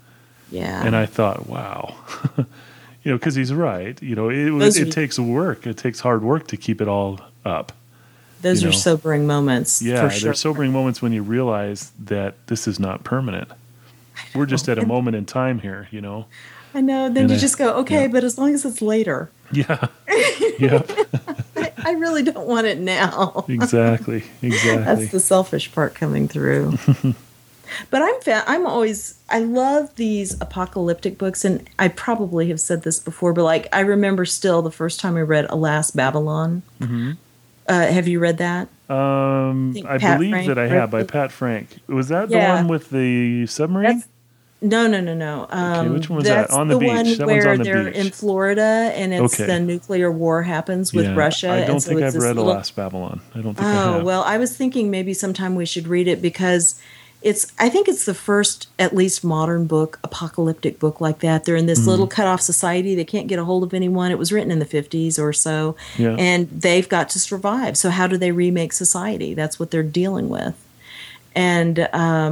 S2: Yeah.
S1: And I thought, wow, because he's right. It takes work. It takes hard work to keep it all up.
S2: Those are sobering moments.
S1: Yeah,
S2: for sure.
S1: they're sobering moments when you realize that this is not permanent. We're just at a moment in time here,
S2: I know. Then you just go, okay, but as long as it's later.
S1: Yeah. Yep.
S2: I really don't want it now.
S1: Exactly.
S2: That's the selfish part coming through. But I love these apocalyptic books, and I probably have said this before, but like I remember still the first time I read Alas, Babylon. Mm-hmm. Have you read that?
S1: I believe Frank that I have, by Pat Frank. Was that the one with the submarine?
S2: No.
S1: Okay, which one was that? On the beach. That one's on the beach.
S2: They're in Florida, and it's the nuclear war happens with Russia.
S1: I don't think I've read Alas, Babylon. I don't think I have.
S2: Oh, well, I was thinking maybe sometime we should read it because I think it's the first, at least modern book, apocalyptic book like that. They're in this little cut-off society. They can't get a hold of anyone. It was written in the 50s or so, and they've got to survive. So how do they remake society? That's what they're dealing with. And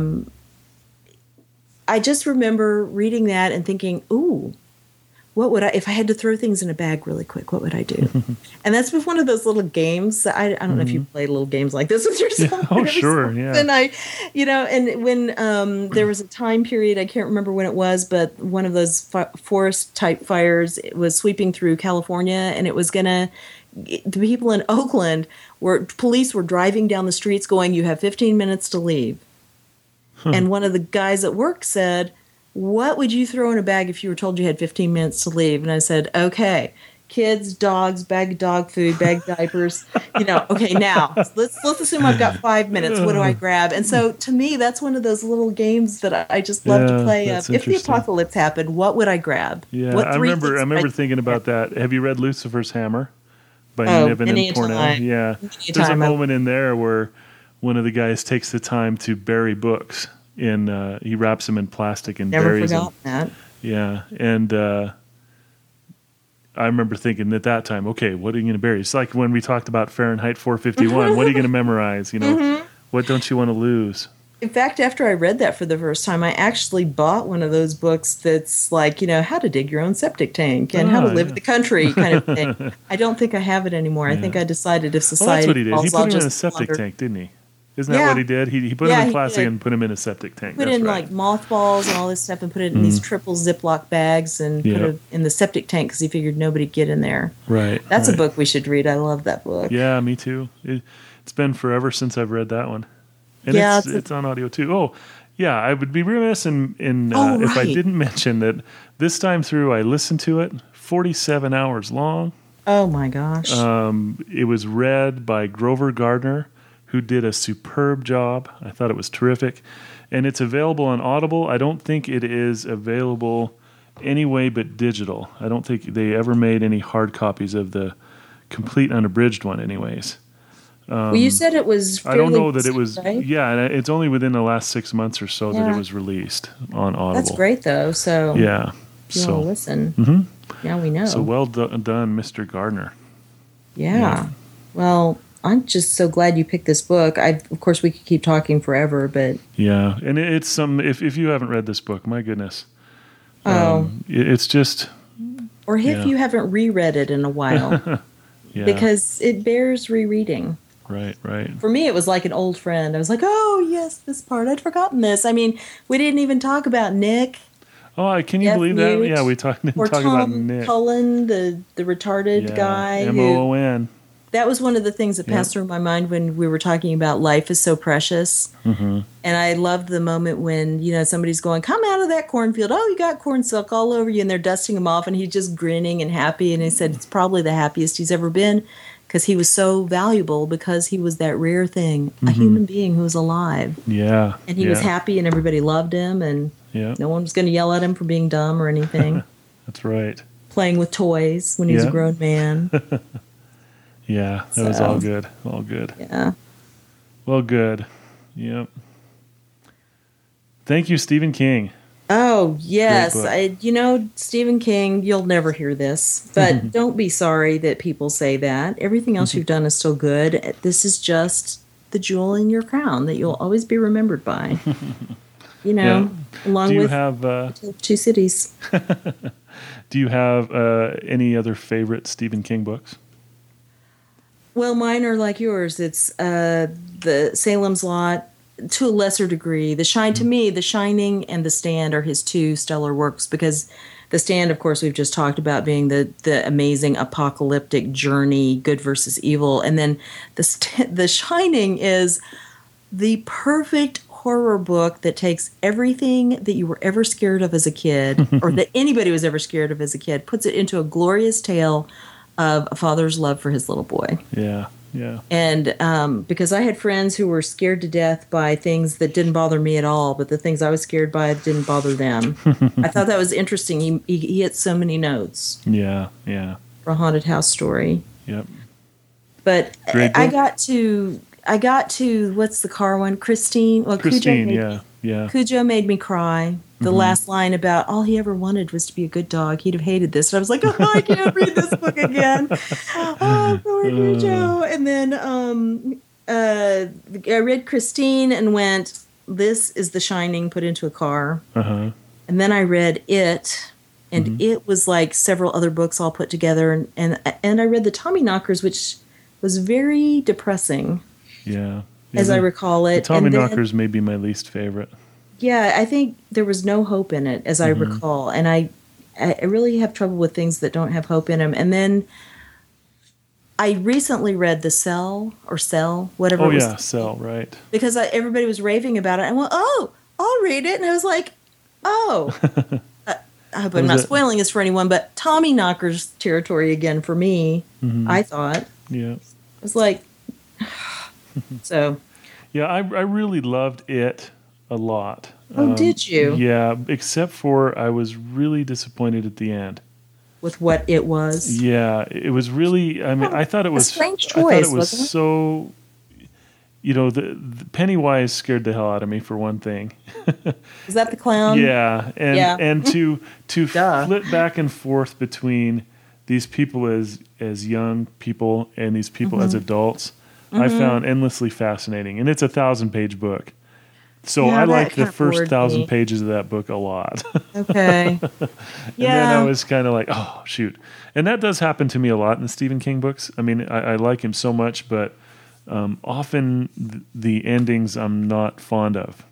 S2: I just remember reading that and thinking, ooh, what would if I had to throw things in a bag really quick, what would I do? And that's one of those little games that I don't know if you played little games like this with your son.
S1: Oh, sure, yeah.
S2: And and when there was a time period, I can't remember when it was, but one of those forest type fires was sweeping through California, and it was the people in Oakland police were driving down the streets going, you have 15 minutes to leave. And one of the guys at work said, what would you throw in a bag if you were told you had 15 minutes to leave? And I said, okay, kids, dogs, bag of dog food, bag diapers. Okay, now let's assume I've got 5 minutes. What do I grab? And so to me, that's one of those little games that I just love to play. If the apocalypse happened, what would I grab?
S1: Yeah, I remember thinking about that. Have you read Lucifer's Hammer by Niven and Cornell? Yeah, there's a moment in there where one of the guys takes the time to bury books. He wraps them in plastic and buries them.
S2: Never forgot that.
S1: Yeah, and I remember thinking at that time, okay, what are you going to bury? It's like when we talked about Fahrenheit 451. What are you going to memorize? What don't you want to lose?
S2: In fact, after I read that for the first time, I actually bought one of those books that's like, how to dig your own septic tank and how to live in the country kind of thing. I don't think I have it anymore. I think I decided if society
S1: that's what he did. He put him in a septic
S2: wonder.
S1: Tank, didn't he? Isn't that what he did? He put him in plastic and put him in a septic tank.
S2: Put in like mothballs and all this stuff and put it in these triple Ziploc bags and put it in the septic tank because he figured nobody'd get in there.
S1: Right.
S2: That's a book we should read. I love that book.
S1: Yeah, me too. It's been forever since I've read that one. And it's on audio too. Oh, yeah. I would be remiss if I didn't mention that this time through I listened to it, 47 hours long.
S2: Oh my gosh.
S1: It was read by Grover Gardner, who did a superb job. I thought it was terrific. And it's available on Audible. I don't think it is available any way but digital. I don't think they ever made any hard copies of the complete unabridged one anyways.
S2: Well, you said it was
S1: I don't know that it was,
S2: right?
S1: Yeah, it's only within the last 6 months or so that it was released on Audible.
S2: That's great, though. So
S1: yeah.
S2: If you want to listen, now we know.
S1: So well done, Mr. Gardner.
S2: Yeah. Well, I'm just so glad you picked this book. Of course, we could keep talking forever, but
S1: yeah, and it's some. If you haven't read this book, my goodness, it's just.
S2: Or if you haven't reread it in a while, because it bears rereading.
S1: Right.
S2: For me, it was like an old friend. I was like, oh yes, this part I'd forgotten this. I mean, we didn't even talk about Nick.
S1: Oh, can you believe that? Yeah, we didn't talk about Nick
S2: Cullen, the retarded guy.
S1: MOON.
S2: That was one of the things that passed through my mind when we were talking about life is so precious. Mm-hmm. And I loved the moment when, somebody's going, come out of that cornfield. Oh, you got corn silk all over you. And they're dusting him off. And he's just grinning and happy. And he said it's probably the happiest he's ever been because he was so valuable because he was that rare thing, a human being who was alive.
S1: Yeah.
S2: And he was happy and everybody loved him. And no one was going to yell at him for being dumb or anything.
S1: That's right.
S2: Playing with toys when he was a grown man.
S1: Yeah, that was all good. All good.
S2: Yeah.
S1: Well, good. Yep. Thank you, Stephen King.
S2: Oh, yes. Stephen King, you'll never hear this, but don't be sorry that people say that. Everything else you've done is still good. This is just the jewel in your crown that you'll always be remembered by.
S1: Yeah.
S2: along
S1: Do you
S2: with
S1: have
S2: Two Cities.
S1: Do you have any other favorite Stephen King books?
S2: Well, mine are like yours. It's the Salem's Lot to a lesser degree. To me, The Shining and The Stand are his two stellar works because The Stand, of course, we've just talked about being the amazing apocalyptic journey, good versus evil, and then The Shining is the perfect horror book that takes everything that you were ever scared of as a kid, or that anybody was ever scared of as a kid, puts it into a glorious tale of a father's love for his little boy.
S1: Yeah, yeah.
S2: And because I had friends who were scared to death by things that didn't bother me at all, but the things I was scared by didn't bother them. I thought that was interesting. He hit so many notes.
S1: Yeah, yeah.
S2: For a haunted house story.
S1: Yep.
S2: But
S1: Great
S2: I
S1: book.
S2: got to what's the car one? Christine. Well,
S1: Christine, yeah.
S2: Cujo made me cry. The last line about all he ever wanted was to be a good dog. He'd have hated this. And I was like, oh, I can't read this book again. Oh, poor Cujo. And then I read Christine and went, this is The Shining put into a car.
S1: Uh-huh.
S2: And then I read It. And It was like several other books all put together. And I read the Tommyknockers, which was very depressing.
S1: Yeah.
S2: As I recall it.
S1: The Tommyknockers may be my least favorite.
S2: Yeah, I think there was no hope in it, as I recall. And I really have trouble with things that don't have hope in them. And then I recently read The Cell, whatever it was.
S1: Oh, yeah, Cell, right.
S2: Because everybody was raving about it. I went, oh, I'll read it. And I was like, oh. I hope I'm not spoiling this for anyone, but Tommyknockers territory again for me, I thought.
S1: Yeah.
S2: It was like, so.
S1: Yeah, I really loved It a lot.
S2: Oh, did you?
S1: Yeah, except for I was really disappointed at the end.
S2: With what it was?
S1: Yeah, it was really, I mean, I thought it was,
S2: a strange choice,
S1: I thought it was
S2: wasn't it?
S1: so, the Pennywise scared the hell out of me for one thing.
S2: Is that the clown?
S1: Yeah, and to
S2: Duh.
S1: flip back and forth between these people as young people and these people as adults, I found endlessly fascinating. And it's a 1,000-page book. So
S2: Yeah,
S1: I
S2: that
S1: liked the
S2: kinda
S1: first
S2: bored
S1: 1,000
S2: me.
S1: pages of that book a lot.
S2: Okay.
S1: And then
S2: Yeah.
S1: I was kind of like, oh, shoot. And that does happen to me a lot in the Stephen King books. I mean, I like him so much, but often the endings I'm not fond of.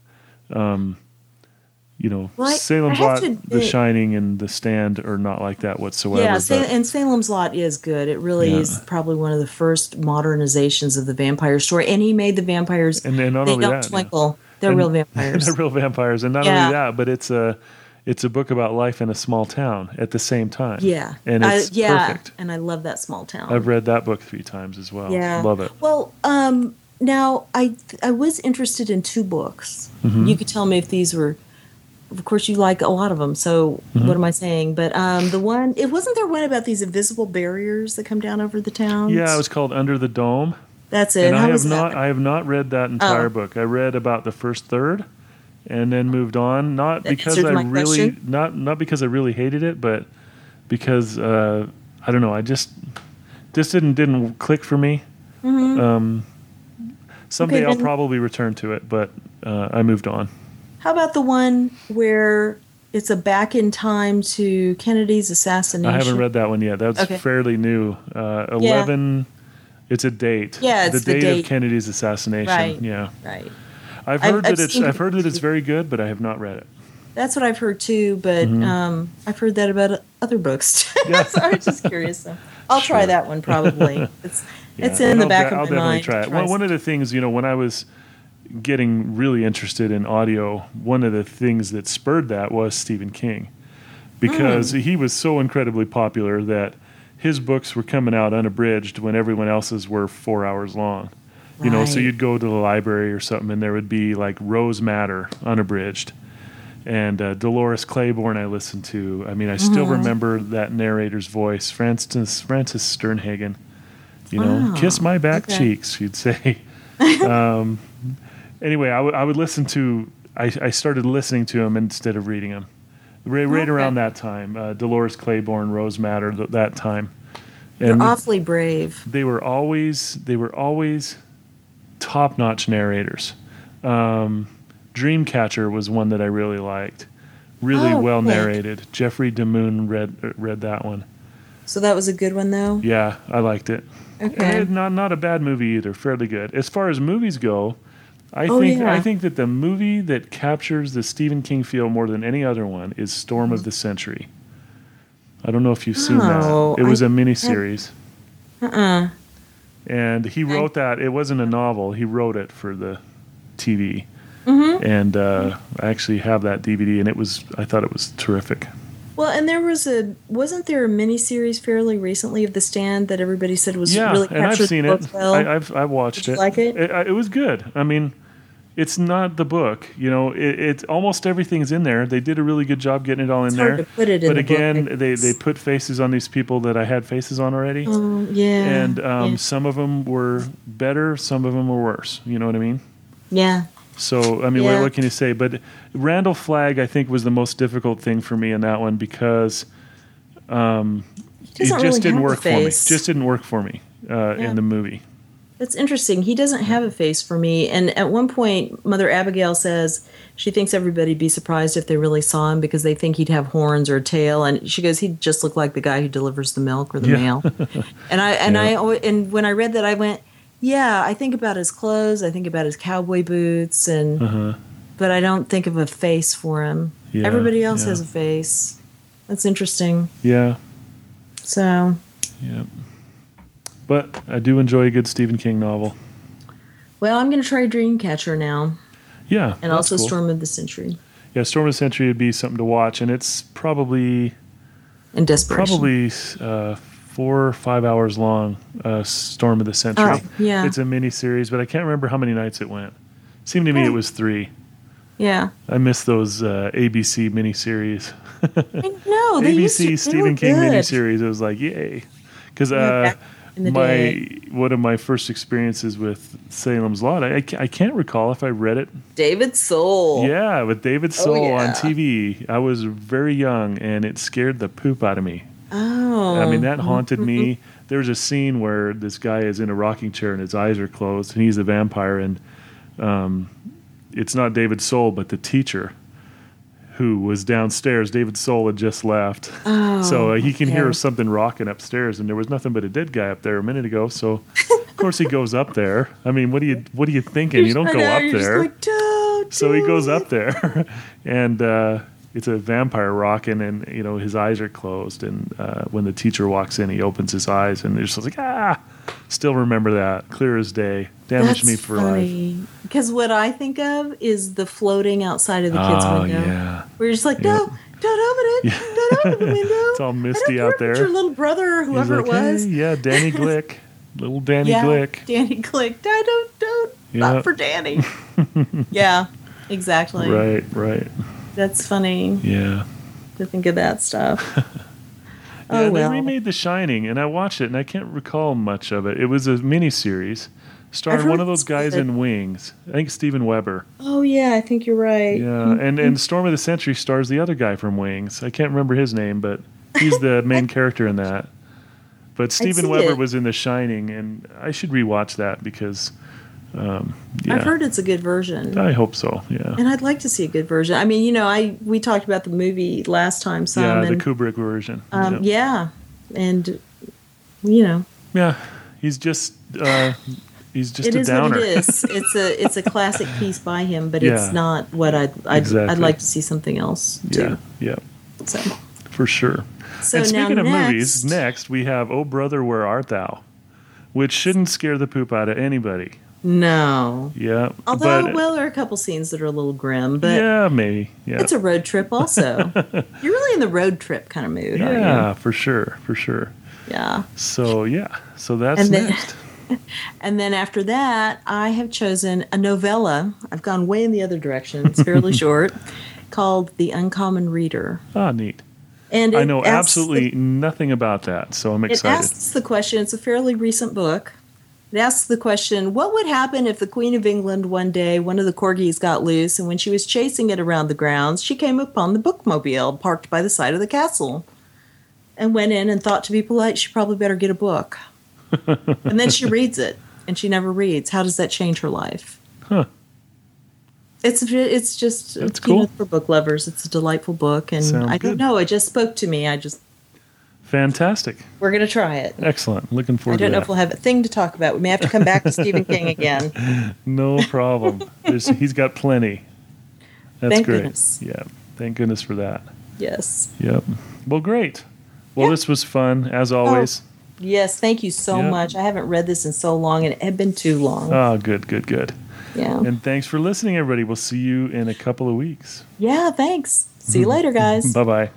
S2: Well, I
S1: Salem's
S2: have
S1: Lot,
S2: to
S1: The
S2: admit-
S1: Shining, and The Stand are not like that whatsoever.
S2: Yeah,
S1: but
S2: and Salem's Lot is good. It really
S1: Yeah.
S2: is probably one of the first modernizations of the vampire story. And he made the vampires,
S1: And not
S2: they
S1: only
S2: don't
S1: that, yeah.
S2: twinkle. They're real vampires.
S1: They're real vampires. And not
S2: Yeah.
S1: only that, but it's a book about life in a small town at the same time.
S2: Yeah.
S1: And it's perfect.
S2: And I love that small town.
S1: I've read that book 3 times as well.
S2: Yeah.
S1: Love it.
S2: Well, now I was interested in 2 books.
S1: Mm-hmm.
S2: You could tell me if these were, of course, you like a lot of them. So
S1: Mm-hmm.
S2: what am I saying? But wasn't there one about these invisible barriers that come down over the towns?
S1: Yeah, it was called Under the Dome.
S2: That's it.
S1: And
S2: How
S1: I
S2: was
S1: have
S2: that?
S1: I have not read that entire
S2: Oh.
S1: book. I read about the first third and then moved on. Not
S2: That
S1: because
S2: answered
S1: I
S2: my
S1: really
S2: question.
S1: not because I really hated it, but because I don't know, I just didn't click for me. Someday
S2: Okay,
S1: I'll
S2: then-
S1: probably return to it, but I moved on.
S2: How about the one where it's a back in time to Kennedy's assassination?
S1: I haven't read that one yet. That's
S2: Okay.
S1: fairly new. 11. It's a date.
S2: Yeah, it's the
S1: date
S2: date.
S1: of Kennedy's assassination.
S2: Right.
S1: Yeah,
S2: Right.
S1: I've
S2: I've
S1: heard that
S2: seen
S1: I've heard that
S2: it.
S1: it's very good, but I have not read it.
S2: That's what I've heard too, but I've heard that about other books.
S1: Mm-hmm. Yeah.
S2: So I was just curious. So I'll try
S1: Sure.
S2: that one probably. It's
S1: Yeah,
S2: it's in
S1: and
S2: the
S1: I'll
S2: back
S1: I'll
S2: of my
S1: definitely
S2: mind.
S1: try it.
S2: to try
S1: One of the things, when I was getting really interested in audio, one of the things that spurred that was Stephen King, because he was so incredibly popular that his books were coming out unabridged when everyone else's were 4 hours long. So
S2: Right.
S1: you'd go to the library or something, and there would be like Rose Matter unabridged, and Dolores Claiborne I listened to. I mean, I still remember that narrator's voice, Francis Sternhagen.
S2: Wow.
S1: Kiss my back
S2: Okay.
S1: cheeks, he'd say. Anyway, I would listen to. I started listening to him instead of reading him. Right
S2: Okay.
S1: around that time, Dolores Claiborne, Rose Matter, that time,
S2: You're
S1: and
S2: awfully brave.
S1: they were always top-notch narrators. Dreamcatcher was one that I really liked. Really well narrated. Jeffrey DeMoon read that one.
S2: So that was a good one, though?
S1: Yeah, I liked it.
S2: Okay.
S1: Not a bad movie either. Fairly good. As far as movies go, I think that the movie that captures the Stephen King feel more than any other one is Storm of the Century. I don't know if you've seen that. It was a miniseries. And he wrote that. It wasn't a novel. He wrote it for the TV. Mm-hmm. And I actually have that DVD, and I thought it was terrific.
S2: Well, and wasn't there a miniseries fairly recently of The Stand that everybody said was really captured?
S1: And I've seen it.
S2: Well?
S1: I've watched it.
S2: Like it?
S1: It was good. I mean, it's not the book. It's almost everything's in there. They did a really good job getting it all in there.
S2: Hard to put it in
S1: but
S2: the
S1: again,
S2: book,
S1: they put faces on these people that I had faces on already.
S2: Yeah.
S1: And some of them were better, some of them were worse. You know what I mean?
S2: Yeah.
S1: So, I mean, what can you say? But Randall Flagg, I think, was the most difficult thing for me in that one because it just didn't work for me. Just didn't work for me in the movie.
S2: That's interesting. He doesn't have a face for me. And at one point, Mother Abigail says she thinks everybody'd be surprised if they really saw him because they think he'd have horns or a tail. And she goes, he'd just look like the guy who delivers the milk or the mail. And when I read that, I went, yeah, I think about his clothes. I think about his cowboy boots, but I don't think of a face for him. Yeah, everybody else has a face. That's interesting.
S1: Yeah.
S2: So.
S1: Yeah. But I do enjoy a good Stephen King novel.
S2: Well, I'm going to try Dreamcatcher now.
S1: Yeah.
S2: And also
S1: cool.
S2: Storm of the Century.
S1: Yeah, Storm of the Century would be something to watch, and it's probably
S2: in desperation.
S1: Probably 4 or 5 hours long. Storm of the Century.
S2: Oh, yeah.
S1: It's a mini-series, but I can't remember how many nights it went. Seemed to me it was 3.
S2: Yeah.
S1: I miss those ABC miniseries.
S2: I know.
S1: ABC Stephen King miniseries. It was like, yay. Because one of my first experiences with Salem's Lot, I can't recall if I read it.
S2: David Soul.
S1: Yeah, with David Soul on TV. I was very young, and it scared the poop out of me.
S2: Oh.
S1: I mean, that haunted me. There's a scene where this guy is in a rocking chair and his eyes are closed, and he's a vampire, and it's not David Soul, but the teacher who was downstairs. David Soul had just left.
S2: Oh,
S1: so he can hear something rocking upstairs, and there was nothing but a dead guy up there a minute ago. So, of course, he goes up there. I mean, what are you thinking? You don't go up there.
S2: Like, don't
S1: so he goes up there, and it's a vampire rocking, and his eyes are closed. And when the teacher walks in, he opens his eyes, and it's just like Still remember that clear as day. Damaged me for life.
S2: Because what I think of is the floating outside of the kids' window.
S1: Yeah.
S2: We're just like, no, don't open it. Yeah. Don't open the window.
S1: It's all misty out there.
S2: Your little brother or whoever it was.
S1: Hey, yeah, Danny Glick. Little Danny Glick.
S2: Danny Glick. Don't. Not for Danny. Yeah, exactly.
S1: Right.
S2: That's funny.
S1: Yeah.
S2: To think of that stuff.
S1: They remade The Shining, and I watched it, and I can't recall much of it. It was a miniseries starring one of those guys in Wings. I think Steven Weber.
S2: Oh, yeah, I think you're right.
S1: Yeah, and Storm of the Century stars the other guy from Wings. I can't remember his name, but he's the main character in that. But Steven Weber was in The Shining, and I should rewatch that because...
S2: I've heard it's a good version.
S1: I hope so, yeah.
S2: And I'd like to see a good version. I mean, we talked about the movie last time some.
S1: Yeah, the Kubrick version.
S2: Yeah. And,
S1: Yeah, he's just a downer.
S2: It is what it is. It's a classic piece by him, but it's not what I'd like to see something else too.
S1: Yeah.
S2: So.
S1: For sure.
S2: So
S1: and speaking
S2: of
S1: movies, next we have Oh Brother, Where Art Thou? Which shouldn't scare the poop out of anybody.
S2: No.
S1: Yeah.
S2: Although, there are a couple scenes that are a little grim, but
S1: yeah, maybe. Yeah.
S2: It's a road trip also. You're really in the road trip kind of mood, aren't you?
S1: Yeah, for sure.
S2: Yeah.
S1: So that's next.
S2: And then after that, I have chosen a novella. I've gone way in the other direction. It's fairly short, called The Uncommon Reader.
S1: Ah, neat.
S2: And
S1: I know absolutely nothing about that, so I'm excited.
S2: It asks the question, it's a fairly recent book. It asks the question, what would happen if the Queen of England one day, one of the corgis got loose, and when she was chasing it around the grounds, she came upon the bookmobile parked by the side of the castle and went in and thought to be polite, she probably better get a book. And then she reads it, and she never reads. How does that change her life?
S1: Huh.
S2: It's just
S1: That's cool.
S2: for book lovers. It's a delightful book, and
S1: Sounds
S2: I don't
S1: good.
S2: know. It just spoke to me.
S1: Fantastic.
S2: We're gonna try it.
S1: Excellent. Looking
S2: I
S1: forward
S2: don't
S1: to
S2: know
S1: that.
S2: if we'll have a thing to talk about. We may have to come back to Stephen King again.
S1: No problem. He's got plenty. That's
S2: Thank
S1: great.
S2: goodness.
S1: Yeah. Thank goodness for that.
S2: Yes.
S1: Yep. Well, great. Well,
S2: Yeah.
S1: this was fun, as always.
S2: Yes. Thank you so
S1: Yep.
S2: much. I haven't read this in so long, and it had been too long.
S1: Oh, good, good, good.
S2: Yeah.
S1: And thanks for listening, everybody. We'll see you in a couple of weeks.
S2: Yeah. Thanks. See you later, guys.
S1: Bye-bye.